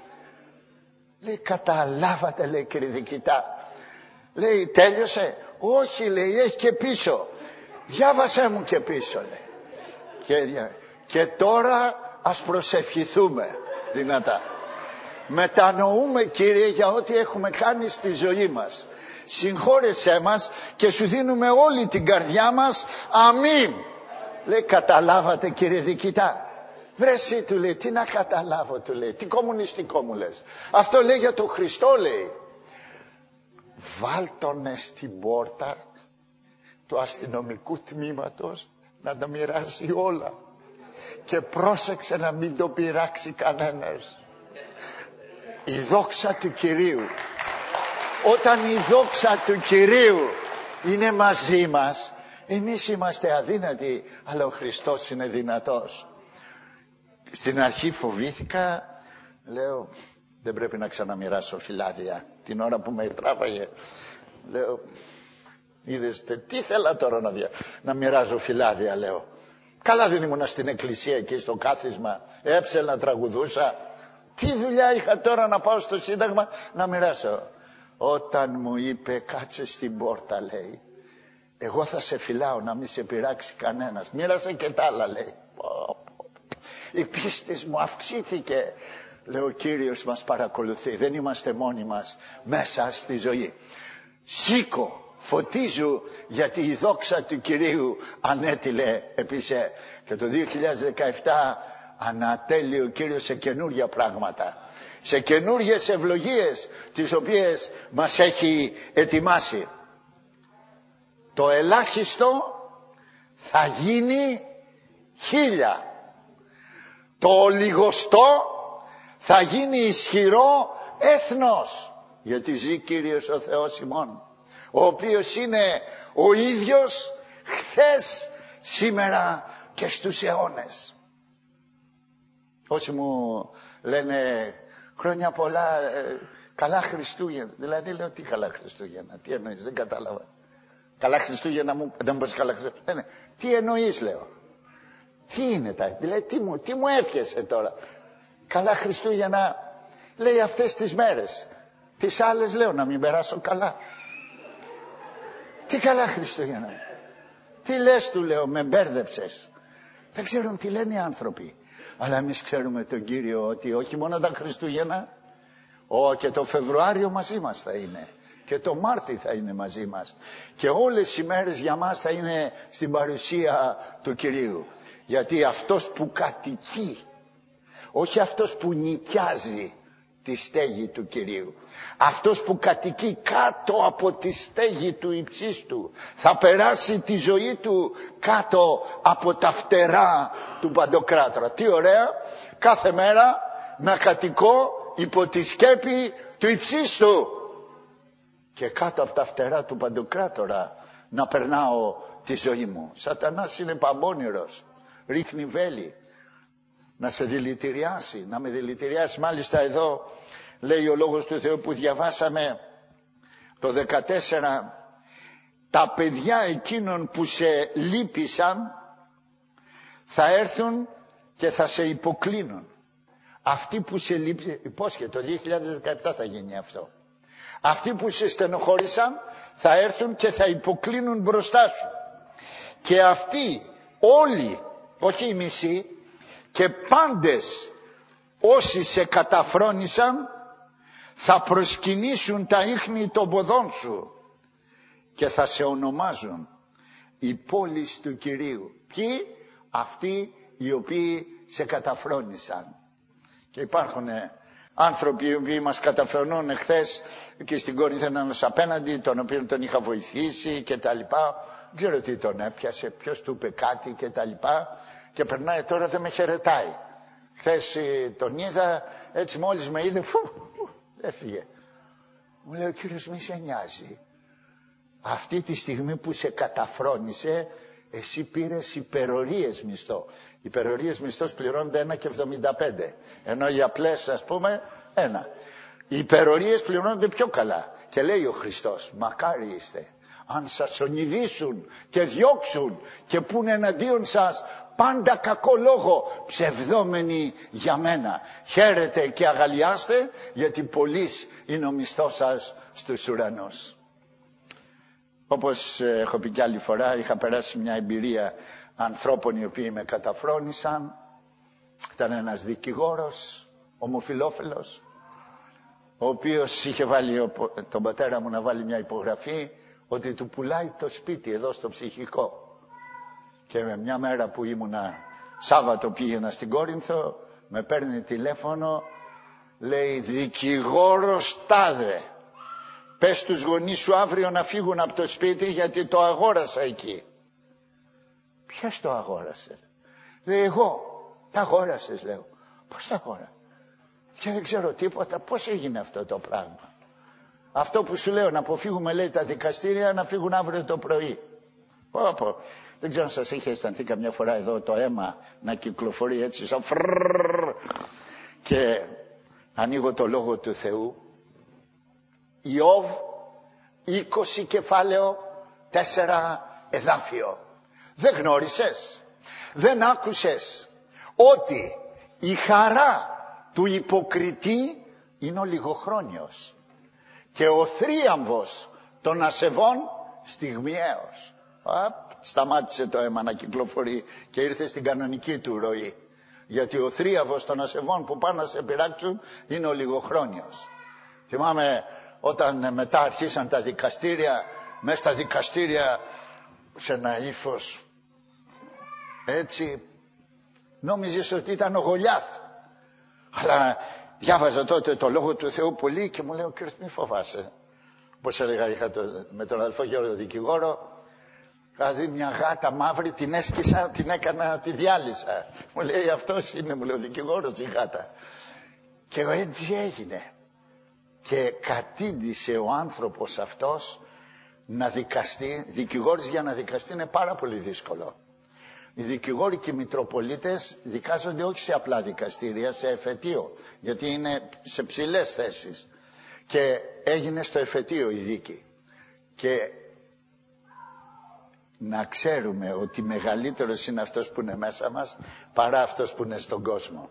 Λέει, καταλάβατε, λέει, κύριε διοικητά. Λέει, τέλειωσε. Όχι, λέει, έχει και πίσω. Διάβασέ μου και πίσω, λέει. Και τώρα ας προσευχηθούμε δυνατά. Μετανοούμε, Κύριε, για ό,τι έχουμε κάνει στη ζωή μας. Συγχώρεσέ μας και σου δίνουμε όλη την καρδιά μας. Αμήν. Λέει, καταλάβατε, κύριε διοικητά. Βρε εσύ, του λέει, τι να καταλάβω, του λέει. Τι κομμουνιστικό μου λες. Αυτό λέει για τον Χριστό, λέει. βάλτονε στην πόρτα του αστυνομικού τμήματος να τα μοιράσει όλα. Και πρόσεξε να μην το πειράξει κανένας. Η δόξα του Κυρίου. Όταν η δόξα του Κυρίου είναι μαζί μας, εμείς είμαστε αδύνατοι, αλλά ο Χριστός είναι δυνατός. Στην αρχή φοβήθηκα, λέω δεν πρέπει να ξαναμοιράσω φυλάδια. Την ώρα που με τράβαγε, λέω είδες τι θέλα τώρα να μοιράζω φυλάδια, λέω. Καλά δεν ήμουνα στην εκκλησία εκεί στο κάθισμα, έψελνα, τραγουδούσα. Τι δουλειά είχα τώρα να πάω στο Σύνταγμα να μοιράσω? Όταν μου είπε κάτσε στην πόρτα, λέει, εγώ θα σε φυλάω να μην σε πειράξει κανένας. Μοίρασε και τα άλλα, λέει. Η πίστη μου αυξήθηκε. Λέω, ο Κύριος μας παρακολουθεί. Δεν είμαστε μόνοι μας μέσα στη ζωή. Σήκω, φωτίζω, γιατί η δόξα του Κυρίου ανέτειλε επίσης. Και το 2017 ανατέλει ο Κύριος σε καινούργια πράγματα, σε καινούργιες ευλογίες τις οποίες μας έχει ετοιμάσει. Το ελάχιστο θα γίνει 1000. Το λιγοστό θα γίνει ισχυρό έθνος. Γιατί ζει Κύριος ο Θεός ημών, ο οποίος είναι ο ίδιος χθες, σήμερα και στους αιώνες. Όσοι μου λένε χρόνια πολλά, καλά Χριστούγεννα, δηλαδή λέω τι καλά Χριστούγεννα, τι εννοείς, δεν κατάλαβα. Καλά Χριστούγεννα μου, δεν μου πεις καλά Χριστούγεννα. Λένε, τι εννοείς, λέω. Τι είναι δηλαδή, τι μου εύχεσαι τώρα. Καλά Χριστούγεννα, λέει αυτές τις μέρες. Τις άλλες λέω να μην περάσω καλά. Τι καλά Χριστούγεννα. Τι λες, του λέω, με μπέρδεψες. Δεν ξέρουν τι λένε οι άνθρωποι. Αλλά εμείς ξέρουμε τον Κύριο ότι όχι μόνο τα Χριστούγεννα, και το Φεβρουάριο μαζί μας θα είναι. Και το Μάρτι θα είναι μαζί μας. Και όλες οι μέρες για μας θα είναι στην παρουσία του Κυρίου. Γιατί αυτός που κατοικεί, όχι αυτός που νοικιάζει τη στέγη του Κυρίου, αυτός που κατοικεί κάτω από τη στέγη του υψίστου, θα περάσει τη ζωή του κάτω από τα φτερά του Παντοκράτορα. Τι ωραία, κάθε μέρα να κατοικώ υπό τη σκέπη του υψίστου και κάτω από τα φτερά του Παντοκράτορα να περνάω τη ζωή μου. Σατανάς είναι παμπώνυρος, ρίχνει βέλη να σε δηλητηριάσει, να με δηλητηριάσει. Μάλιστα εδώ λέει ο Λόγος του Θεού που διαβάσαμε το 14, τα παιδιά εκείνων που σε λύπησαν θα έρθουν και θα σε υποκλίνουν. Αυτοί που σε λύπησαν, υπόσχεται, το 2017 θα γίνει αυτό. Αυτοί που σε στενοχώρησαν θα έρθουν και θα υποκλίνουν μπροστά σου. Και αυτοί όλοι, όχι οι μισοί, και πάντες όσοι σε καταφρόνησαν θα προσκυνήσουν τα ίχνη των ποδών σου και θα σε ονομάζουν η πόλη του Κυρίου. Ποιοι? Αυτοί οι οποίοι σε καταφρόνησαν. Και υπάρχουν άνθρωποι οι οποίοι μας καταφρονούν. Εχθές και στην Κόρινθο ένας απέναντι, τον οποίο τον είχα βοηθήσει και τα λοιπά. Δεν ξέρω τι τον έπιασε, ποιος του είπε κάτι και τα λοιπά. Και περνάει τώρα, δεν με χαιρετάει. Χθες τον είδα, έτσι μόλις με είδε, έφυγε. Μου λέει, ο Κύριος μη σε νοιάζει. Αυτή τη στιγμή που σε καταφρόνησε, εσύ πήρες υπερορίες μισθό. Υπερορίες μισθός πληρώνονται 1,75. Ενώ οι απλές, ας πούμε, 1. Οι υπερορίες πληρώνονται πιο καλά. Και λέει ο Χριστός, μακάρι είστε αν σας ονειδήσουν και διώξουν και πούνε εναντίον σας πάντα κακό λόγο, ψευδόμενοι για μένα. Χαίρετε και αγαλιάστε, γιατί πολλής είναι ο μισθός σας στους ουρανούς. Όπως έχω πει κι άλλη φορά, είχα περάσει μια εμπειρία ανθρώπων οι οποίοι με καταφρόνησαν. Ήταν ένας δικηγόρος, ομοφυλόφιλος, ο οποίος είχε βάλει τον πατέρα μου να βάλει μια υπογραφή ότι του πουλάει το σπίτι εδώ στο ψυχικό. Και με μια μέρα που ήμουνα Σάββατο πήγαινα στην Κόρινθο, με παίρνει τηλέφωνο, λέει, δικηγόρος τάδε, Πες τους γονείς σου αύριο να φύγουν από το σπίτι γιατί το αγόρασα εκεί. Ποιος το αγόρασε? Λέει, εγώ. Τα αγόρασες, λέω. Πώς τα αγόρασα? Και δεν ξέρω τίποτα. Πώς έγινε αυτό το πράγμα? Αυτό που σου λέω, να αποφύγουμε, λέει, τα δικαστήρια, να φύγουν αύριο το πρωί. Πω. Δεν ξέρω αν σας είχε αισθανθεί καμιά φορά εδώ το αίμα να κυκλοφορεί έτσι σαν φρρρρρρ. Και ανοίγω το λόγο του Θεού. Ιώβ 20 κεφάλαιο 4 εδάφιο. Δεν γνώρισες, δεν άκουσες ότι η χαρά του υποκριτή είναι ο λιγοχρόνιος και ο θρίαμβος των ασεβών στιγμιαίος? Σταμάτησε το αίμα να κυκλοφορεί και ήρθε στην κανονική του ροή. Γιατί ο θρίαμβος των ασεβών που πάνε να σε πειράξουν είναι ο λιγοχρόνιος. Θυμάμαι όταν μετά αρχίσαν τα δικαστήρια, μέσα στα δικαστήρια σε ένα ύφος έτσι, νόμιζες ότι ήταν ο Γολιάθ. Αλλά διάβαζα τότε το Λόγο του Θεού πολύ και μου λέει ο κύριος, μη φοβάσαι. Όπως έλεγα, είχα με τον αδελφό Γιώργο δικηγόρο, είχα δει μια γάτα μαύρη, την έσκησα, την έκανα, τη διάλυσα. Μου λέει, αυτός είναι, μου λέει, ο δικηγόρος η γάτα. Και έτσι έγινε. Και κατήντησε ο άνθρωπος αυτός να δικαστεί. Δικηγόρος για να δικαστεί είναι πάρα πολύ δύσκολο. Οι δικηγόροι και οι μητροπολίτες δικάζονται όχι σε απλά δικαστήρια, σε εφετείο, γιατί είναι σε ψηλές θέσεις. Και έγινε στο εφετείο η δίκη. Και να ξέρουμε ότι μεγαλύτερος είναι αυτός που είναι μέσα μας παρά αυτός που είναι στον κόσμο.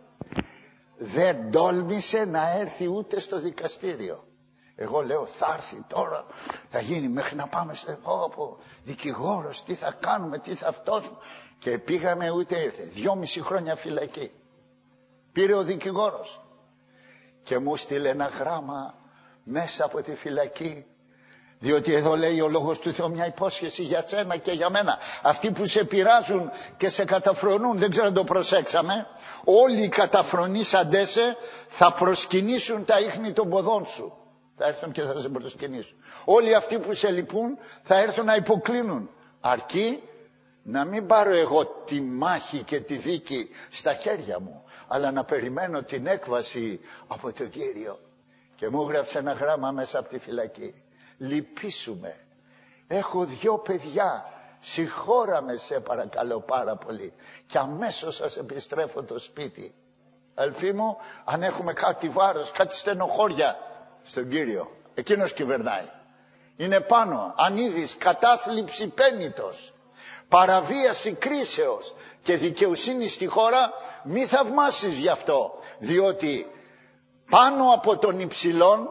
Δεν τόλμησε να έρθει ούτε στο δικαστήριο. Εγώ λέω, θα έρθει τώρα, θα γίνει, μέχρι να πάμε στο δικηγόρος, τι θα κάνουμε, τι θα φτώσουμε. Και πήγαμε, ούτε ήρθε. 2,5 χρόνια φυλακή πήρε ο δικηγόρος και μου στείλε ένα γράμμα μέσα από τη φυλακή, διότι εδώ λέει ο Λόγος του Θεού μια υπόσχεση για σένα και για μένα. Αυτοί που σε πειράζουν και σε καταφρονούν, δεν ξέρω αν το προσέξαμε, όλοι οι καταφρονήσαντές σε θα προσκυνήσουν τα ίχνη των ποδών σου. Θα έρθουν και θα σε προσκυνήσουν. Όλοι αυτοί που σε λυπούν θα έρθουν να υποκλίνουν. Αρκεί να μην πάρω εγώ τη μάχη και τη δίκη στα χέρια μου, αλλά να περιμένω την έκβαση από τον Κύριο. Και μου έγραψε ένα γράμμα μέσα από τη φυλακή. Λυπήσουμε. Έχω 2 παιδιά. Συγχώραμε, σε παρακαλώ πάρα πολύ. Και αμέσως σας επιστρέφω το σπίτι. Αδελφοί μου, αν έχουμε κάτι βάρος, κάτι στενοχώρια, στον Κύριο. Εκείνος κυβερνάει. Είναι πάνω. Αν είδεις κατάθλιψη πένητος, παραβίαση κρίσεως και δικαιοσύνη στη χώρα, μη θαυμάσεις γι' αυτό. Διότι πάνω από τον υψηλόν,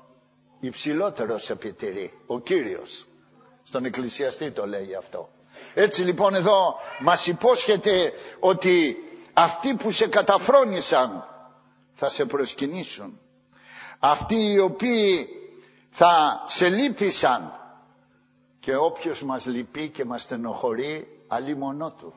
υψηλότερος επιτηρεί, ο Κύριος. Στον Εκκλησιαστή το λέει αυτό. Έτσι λοιπόν εδώ μας υπόσχεται ότι αυτοί που σε καταφρόνησαν θα σε προσκυνήσουν. Αυτοί οι οποίοι θα σε λύπησαν, και όποιος μας λυπεί και μας στενοχωρεί, αλίμονό του.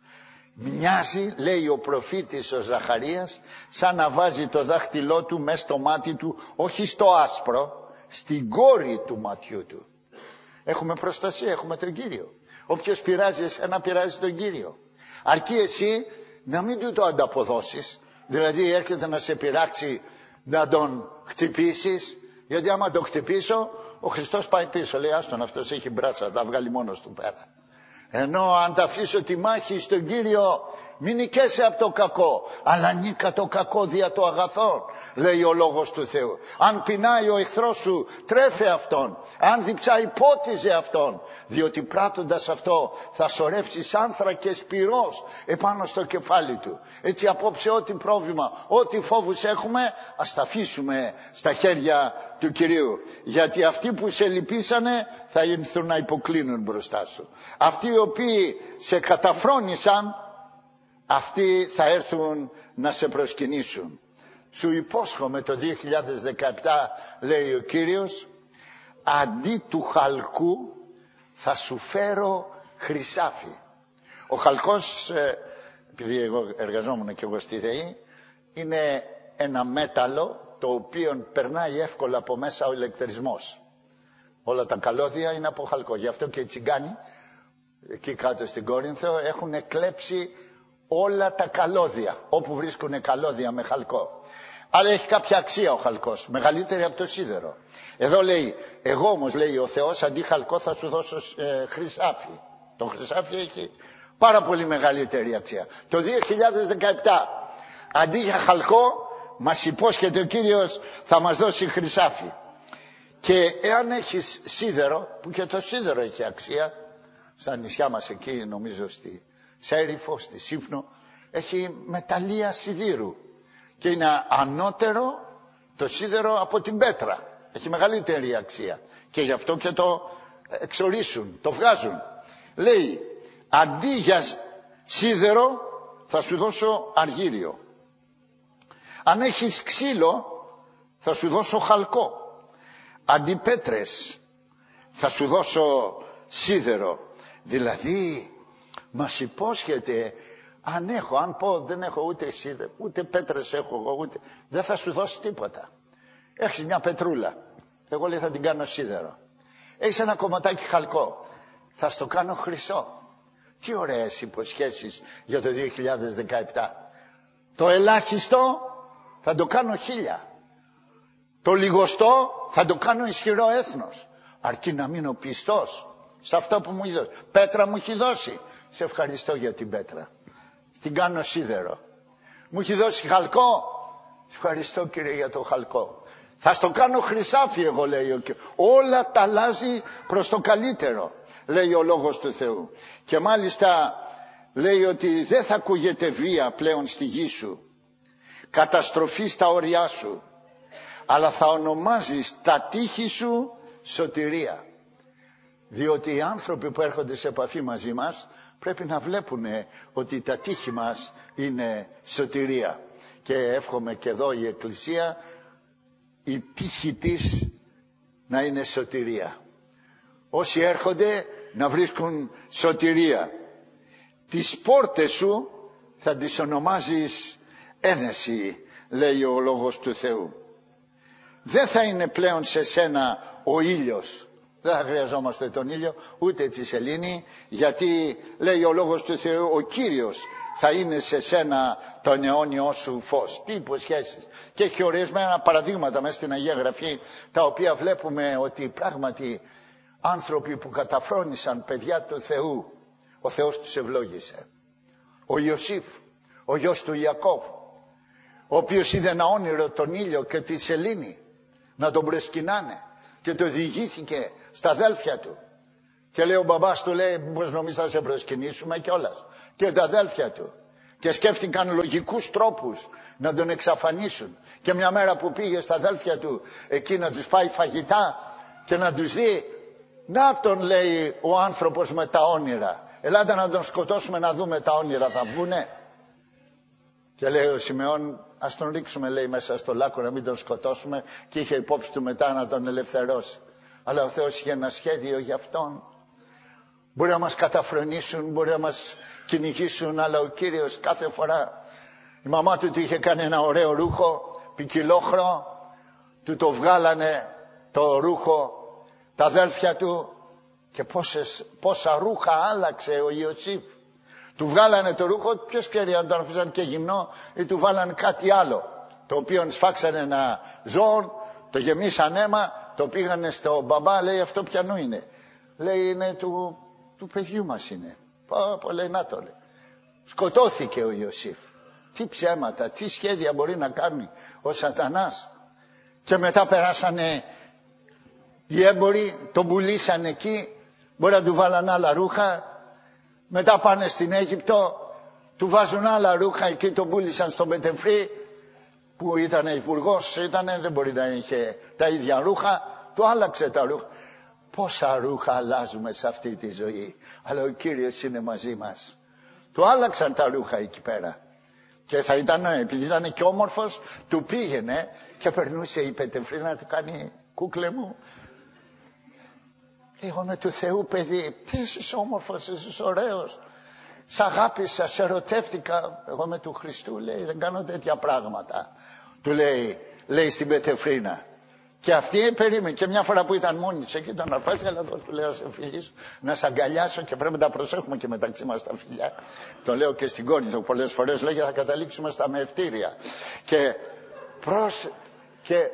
Μοιάζει, λέει ο προφήτης ο Ζαχαρίας, σαν να βάζει το δάχτυλό του μέσα στο μάτι του, όχι στο άσπρο, στην κόρη του ματιού του. Έχουμε προστασία, έχουμε τον Κύριο. Όποιος πειράζει εσένα, πειράζει τον Κύριο. Αρκεί εσύ να μην του το ανταποδώσεις, δηλαδή έρχεται να σε πειράξει, να τον χτυπήσεις, γιατί άμα τον χτυπήσω, ο Χριστός πάει πίσω, λέει, άστον, αυτός έχει μπράτσα, τα βγάλει μόνος του πέρα. Ενώ αν τα αφήσω τη μάχη στον Κύριο, μην νικέσαι από το κακό, αλλά νίκα το κακό δια το αγαθόν, λέει ο Λόγος του Θεού. Αν πεινάει ο εχθρός σου, τρέφε αυτόν. Αν διψάει, πότιζε αυτόν. Διότι πράττοντας αυτό θα σωρεύσεις άνθρακες πυρός επάνω στο κεφάλι του. Έτσι απόψε ό,τι πρόβλημα, ό,τι φόβους έχουμε, ας τα αφήσουμε στα χέρια του Κυρίου. Γιατί αυτοί που σε λυπήσανε θα έρθουν να υποκλίνουν μπροστά σου. Αυτοί οι οποίοι σε καταφρόνησαν, αυτοί θα έρθουν να σε προσκυνήσουν. Σου υπόσχομαι το 2017, λέει ο Κύριος, αντί του χαλκού θα σου φέρω χρυσάφι. Ο χαλκός, επειδή εγώ εργαζόμουν και εγώ στη ΔΕΗ, είναι ένα μέταλλο το οποίο περνάει εύκολα από μέσα ο ηλεκτρισμός. Όλα τα καλώδια είναι από χαλκό. Γι' αυτό και οι τσιγκάνοι εκεί κάτω στην Κόρινθο έχουν κλέψει όλα τα καλώδια. Όπου βρίσκουν καλώδια με χαλκό. Αλλά έχει κάποια αξία ο χαλκός, μεγαλύτερη από το σίδερο. Εδώ λέει, εγώ όμως λέει ο Θεός αντί χαλκό θα σου δώσω χρυσάφι. Το χρυσάφι έχει πάρα πολύ μεγαλύτερη αξία. Το 2017 αντί για χαλκό μας υπόσχεται ο Κύριος θα μας δώσει χρυσάφι. Και εάν έχεις σίδερο, που και το σίδερο έχει αξία, στα νησιά μας εκεί νομίζω στη Σέριφο, στη Σύφνο, έχει μεταλλεία σιδήρου. Και είναι ανώτερο το σίδερο από την πέτρα. Έχει μεγαλύτερη αξία. Και γι' αυτό και το εξορίσουν, το βγάζουν. Λέει, αντί για σίδερο θα σου δώσω αργύριο. Αν έχεις ξύλο θα σου δώσω χαλκό. Αντί πέτρες θα σου δώσω σίδερο. Δηλαδή μας υπόσχεται, αν πω δεν έχω ούτε σίδερο, ούτε πέτρες έχω εγώ, ούτε, δεν θα σου δώσει τίποτα. Έχεις μια πετρούλα, εγώ λέει θα την κάνω σίδερο. Έχεις ένα κομματάκι χαλκό, θα στο κάνω χρυσό. Τι ωραίες υποσχέσεις για το 2017. Το ελάχιστο θα το κάνω 1000. Το λιγοστό θα το κάνω ισχυρό έθνος. Αρκεί να μείνω πιστός σε αυτό που μου έχει δώσει. Πέτρα μου έχει δώσει. Σε ευχαριστώ για την πέτρα. Την κάνω σίδερο. Μου έχει δώσει χαλκό. Σε ευχαριστώ Κύριε για το χαλκό. Θα στο κάνω χρυσάφι εγώ λέει ο Κύριος. Όλα τα αλλάζει προς το καλύτερο. Λέει ο Λόγος του Θεού. Και μάλιστα λέει ότι δεν θα ακούγεται βία πλέον στη γη σου. Καταστροφή στα όρια σου. Αλλά θα ονομάζεις τα τείχη σου σωτηρία. Διότι οι άνθρωποι που έρχονται σε επαφή μαζί μας πρέπει να βλέπουν ότι τα τείχη μας είναι σωτηρία. Και εύχομαι και εδώ η Εκκλησία η τείχη της να είναι σωτηρία. Όσοι έρχονται να βρίσκουν σωτηρία. Τις πόρτες σου θα τις ονομάζεις ένεση, λέει ο Λόγος του Θεού. Δεν θα είναι πλέον σε σένα ο ήλιος. Δεν θα χρειαζόμαστε τον ήλιο ούτε τη σελήνη, γιατί λέει ο Λόγος του Θεού ο Κύριος θα είναι σε σένα το αιώνιό σου φως. Τι υποσχέσεις. Και έχει ορισμένα παραδείγματα μέσα στην Αγία Γραφή, τα οποία βλέπουμε ότι πράγματι άνθρωποι που καταφρόνησαν παιδιά του Θεού, ο Θεός τους ευλόγησε. Ο Ιωσήφ, ο γιος του Ιακώβ, ο οποίος είδε ένα όνειρο τον ήλιο και τη σελήνη να τον προσκυνάνε και το διηγήθηκε στα αδέλφια του. Και λέει ο μπαμπάς του, λέει, πώς νομίζεις θα σε προσκυνήσουμε κιόλας. Και τα αδέλφια του. Και σκέφτηκαν λογικούς τρόπους να τον εξαφανίσουν. Και μια μέρα που πήγε στα αδέλφια του εκεί να τους πάει φαγητά και να τους δει, να τον λέει ο άνθρωπος με τα όνειρα. Ελάτε να τον σκοτώσουμε να δούμε τα όνειρα θα βγουνε. Και λέει ο Σιμεών, ας τον ρίξουμε λέει μέσα στο λάκκο να μην τον σκοτώσουμε, και είχε υπόψη του μετά να τον ελευθερώσει. Αλλά ο Θεός είχε ένα σχέδιο για αυτόν. Μπορεί να μας καταφρονήσουν, μπορεί να μας κυνηγήσουν, αλλά ο Κύριος κάθε φορά, η μαμά του είχε κάνει ένα ωραίο ρούχο, ποικιλόχρο, του το βγάλανε το ρούχο, τα αδέλφια του, και πόσα ρούχα άλλαξε ο Ιωσήφ. Του βγάλανε το ρούχο, ποιος ξέρει αν τον αφήσαν και γυμνό ή του βάλανε κάτι άλλο, το οποίο σφάξανε ένα ζώο, το γεμίσαν αίμα, το πήγανε στο μπαμπά, λέει αυτό ποιανού είναι. Λέει είναι του παιδιού μας είναι. Πω λέει να το λέει. Σκοτώθηκε ο Ιωσήφ. Τι ψέματα, τι σχέδια μπορεί να κάνει ο σατανάς. Και μετά περάσανε οι έμποροι, τον πουλήσαν εκεί, μπορεί να του βάλαν άλλα ρούχα. Μετά πάνε στην Αίγυπτο, του βάζουν άλλα ρούχα, εκεί τον πούλησαν στον Πετεφρή, που ήταν υπουργός, δεν μπορεί να είχε τα ίδια ρούχα, του άλλαξε τα ρούχα. Πόσα ρούχα αλλάζουμε σε αυτή τη ζωή, αλλά ο Κύριος είναι μαζί μας. Του άλλαξαν τα ρούχα εκεί πέρα. Και θα ήταν, επειδή ήταν και όμορφος, του πήγαινε και περνούσε η Πετεφρή να του κάνει, κούκλε μου, εγώ με του Θεού παιδί, τι είσαι όμορφος, είσαι ωραίος, σ' αγάπησα, σε ερωτεύτηκα. Εγώ με του Χριστού λέει δεν κάνω τέτοια πράγματα. Του λέει στην Πετεφρίνα. Και αυτή περίμενε. Και μια φορά που ήταν μόνη της εκεί, τον αρπάζει, αλλά εδώ του λέω: σε φιλήσω, να σε αγκαλιάσω, και πρέπει να τα προσέχουμε και μεταξύ μας τα φιλιά. Το λέω και στην κόρη του πολλές φορές, λέγε θα καταλήξουμε στα μευτήρια. Και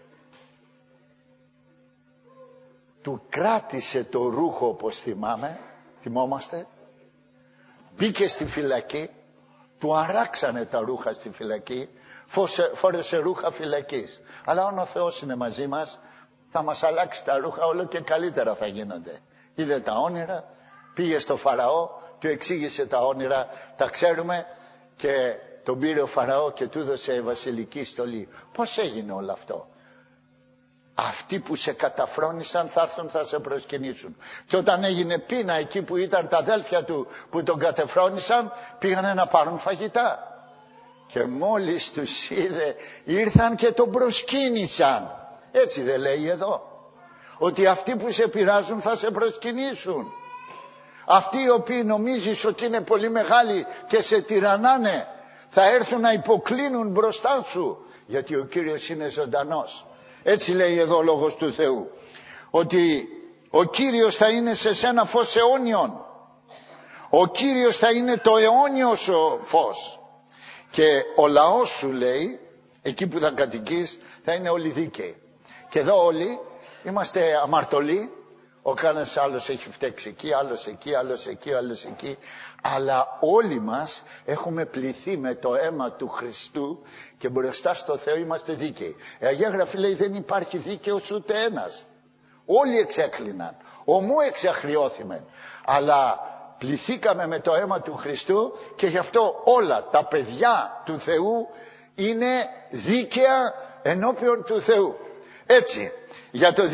του κράτησε το ρούχο, όπως θυμόμαστε, μπήκε στη φυλακή, του αράξανε τα ρούχα στη φυλακή, φόρεσε ρούχα φυλακής. Αλλά αν ο Θεός είναι μαζί μας, θα μας αλλάξει τα ρούχα, όλο και καλύτερα θα γίνονται. Είδε τα όνειρα, πήγε στο Φαραώ, του εξήγησε τα όνειρα, τα ξέρουμε, και τον πήρε ο Φαραώ και του έδωσε βασιλική στολή. Πώς έγινε όλο αυτό? Αυτοί που σε καταφρόνησαν θα έρθουν, θα σε προσκυνήσουν. Και όταν έγινε πείνα εκεί που ήταν τα αδέλφια του που τον κατεφρόνησαν, πήγανε να πάρουν φαγητά. Και μόλις τους είδε, ήρθαν και τον προσκύνησαν. Έτσι δεν λέει εδώ? Ότι αυτοί που σε πειράζουν θα σε προσκυνήσουν. Αυτοί οι οποίοι νομίζεις ότι είναι πολύ μεγάλοι και σε τυραννάνε, θα έρθουν να υποκλίνουν μπροστά σου, γιατί ο Κύριος είναι ζωντανός. Έτσι λέει εδώ ο Λόγος του Θεού, ότι ο Κύριος θα είναι σε σένα φως αιώνιον. Ο Κύριος θα είναι το αιώνιο σου φως. Και ο λαός σου, λέει, εκεί που θα κατοικείς, θα είναι όλοι δίκαιοι. Και εδώ όλοι είμαστε αμαρτωλοί. Ο κανένας άλλος έχει φταίξει εκεί, άλλος εκεί, άλλος εκεί, άλλος εκεί. Αλλά όλοι μας έχουμε πληθεί με το αίμα του Χριστού και μπροστά στο Θεό είμαστε δίκαιοι. Η Αγία Γραφή λέει δεν υπάρχει δίκαιος ούτε ένας. Όλοι εξέκλειναν. Ομού εξαχριώθημεν. Αλλά πληθήκαμε με το αίμα του Χριστού και γι' αυτό όλα τα παιδιά του Θεού είναι δίκαια ενώπιον του Θεού. Έτσι, για το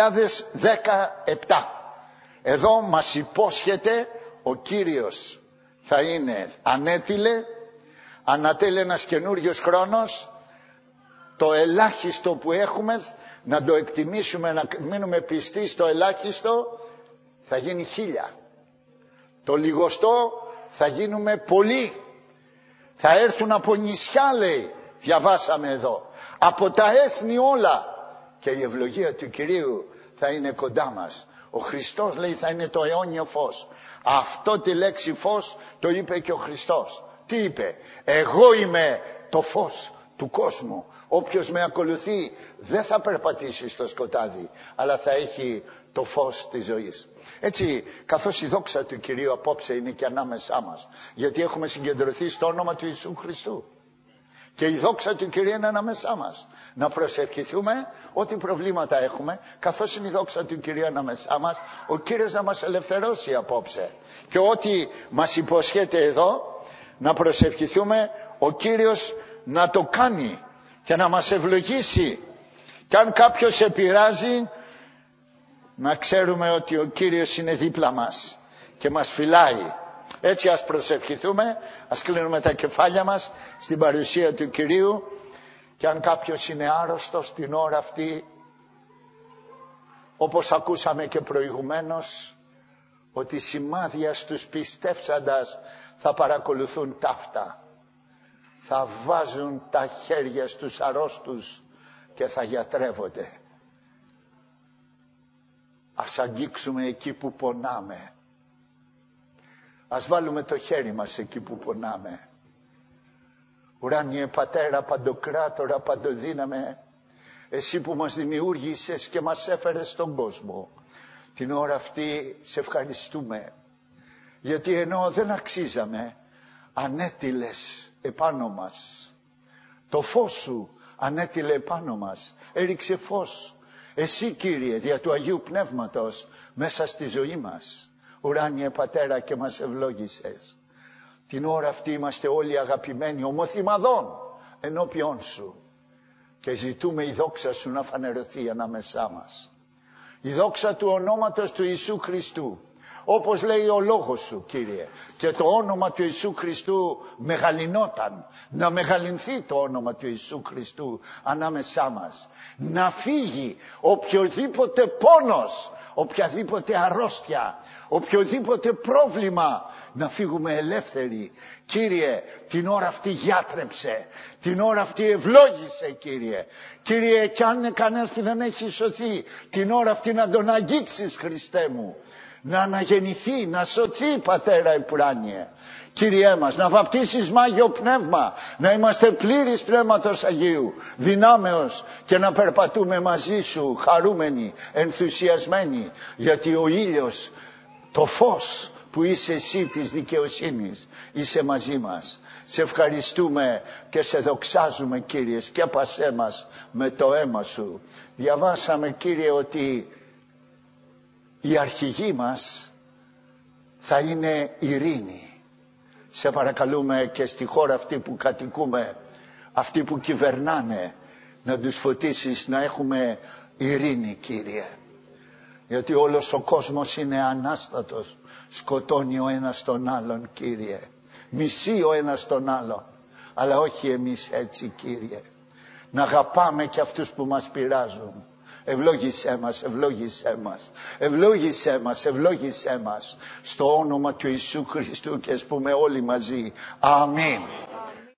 2017 εδώ μας υπόσχεται ο Κύριος θα είναι ανέτειλε, ανατέλει ένας καινούριος χρόνος, το ελάχιστο που έχουμε να το εκτιμήσουμε, να μείνουμε πιστοί στο ελάχιστο, θα γίνει 1000. Το λιγοστό θα γίνουμε πολλοί. Θα έρθουν από νησιά, λέει, διαβάσαμε εδώ, από τα έθνη όλα, και η ευλογία του Κυρίου θα είναι κοντά μας. Ο Χριστός, λέει, θα είναι το αιώνιο φως. Αυτό τη λέξη φως το είπε και ο Χριστός. Τι είπε? Εγώ είμαι το φως του κόσμου. Όποιος με ακολουθεί δεν θα περπατήσει στο σκοτάδι, αλλά θα έχει το φως της ζωής. Έτσι, καθώς η δόξα του Κυρίου απόψε είναι και ανάμεσά μας, γιατί έχουμε συγκεντρωθεί στο όνομα του Ιησού Χριστού. Και η δόξα του Κυρίου είναι ανάμεσά μας. Να προσευχηθούμε ό,τι προβλήματα έχουμε, καθώς είναι η δόξα του Κυρίου ανάμεσά μας, ο Κύριος να μας ελευθερώσει απόψε. Και ό,τι μας υποσχέται εδώ, να προσευχηθούμε ο Κύριος να το κάνει και να μας ευλογήσει. Και αν κάποιος σε πειράζει, να ξέρουμε ότι ο Κύριος είναι δίπλα μας και μας φυλάει. Έτσι ας προσευχηθούμε, ας κλείνουμε τα κεφάλια μας στην παρουσία του Κυρίου. Και αν κάποιος είναι άρρωστος την ώρα αυτή, όπως ακούσαμε και προηγουμένως, ότι σημάδια στους πιστεύσαντας θα παρακολουθούν ταύτα. Θα βάζουν τα χέρια στους αρρώστους και θα γιατρεύονται. Ας αγγίξουμε εκεί που πονάμε. Ας βάλουμε το χέρι μας εκεί που πονάμε. Ουράνιε Πατέρα Παντοκράτορα Παντοδύναμε, εσύ που μας δημιούργησες και μας έφερες στον κόσμο, την ώρα αυτή σε ευχαριστούμε, γιατί ενώ δεν αξίζαμε, ανέτειλες επάνω μας. Το φως σου ανέτειλε επάνω μας, έριξε φως. Εσύ, Κύριε, δια του Αγίου Πνεύματος μέσα στη ζωή μας. Ουράνιε Πατέρα, και μας ευλόγησες. Την ώρα αυτή είμαστε όλοι αγαπημένοι ομοθυμαδών ενώπιόν σου και ζητούμε η δόξα σου να φανερωθεί ανάμεσά μας. Η δόξα του ονόματος του Ιησού Χριστού, Όπως λέει ο λόγος σου, Κύριε. Και το όνομα του Ιησού Χριστού μεγαλυνόταν. Να μεγαλυνθεί το όνομα του Ιησού Χριστού ανάμεσά μας. Να φύγει οποιοδήποτε πόνος, οποιαδήποτε αρρώστια, οποιοδήποτε πρόβλημα, να φύγουμε ελεύθεροι. Κύριε, την ώρα αυτή γιάτρεψε, την ώρα αυτή ευλόγησε, Κύριε. Κύριε, κι αν είναι κανένας που δεν έχει σωθεί, την ώρα αυτή να τον αγγίξεις, Χριστέ μου. Να αναγεννηθεί, να σωθεί, Πατέρα Επουράνιε. Κύριέ μας, να βαπτίσεις με Άγιο Πνεύμα, να είμαστε πλήρεις Πνεύματος Αγίου, δυνάμεως, και να περπατούμε μαζί σου χαρούμενοι, ενθουσιασμένοι, γιατί ο ήλιος, το φως που είσαι εσύ της δικαιοσύνης, είσαι μαζί μας. Σε ευχαριστούμε και σε δοξάζουμε, Κύριε. Σκέπασέ μας με το αίμα σου. Διαβάσαμε, Κύριε, ότι η αρχηγή μας θα είναι ειρήνη. Σε παρακαλούμε και στη χώρα αυτή που κατοικούμε, αυτοί που κυβερνάνε, να τους φωτίσεις να έχουμε ειρήνη, Κύριε. Γιατί όλος ο κόσμος είναι ανάστατος, σκοτώνει ο ένας τον άλλον, Κύριε. Μισεί ο ένας τον άλλον, αλλά όχι εμείς έτσι, Κύριε. Να αγαπάμε και αυτούς που μας πειράζουν. Ευλόγησέ μας, ευλόγησέ μας, ευλόγησέ μας, ευλόγησέ μας, στο όνομα του Ιησού Χριστού, και ας πούμε όλοι μαζί αμήν.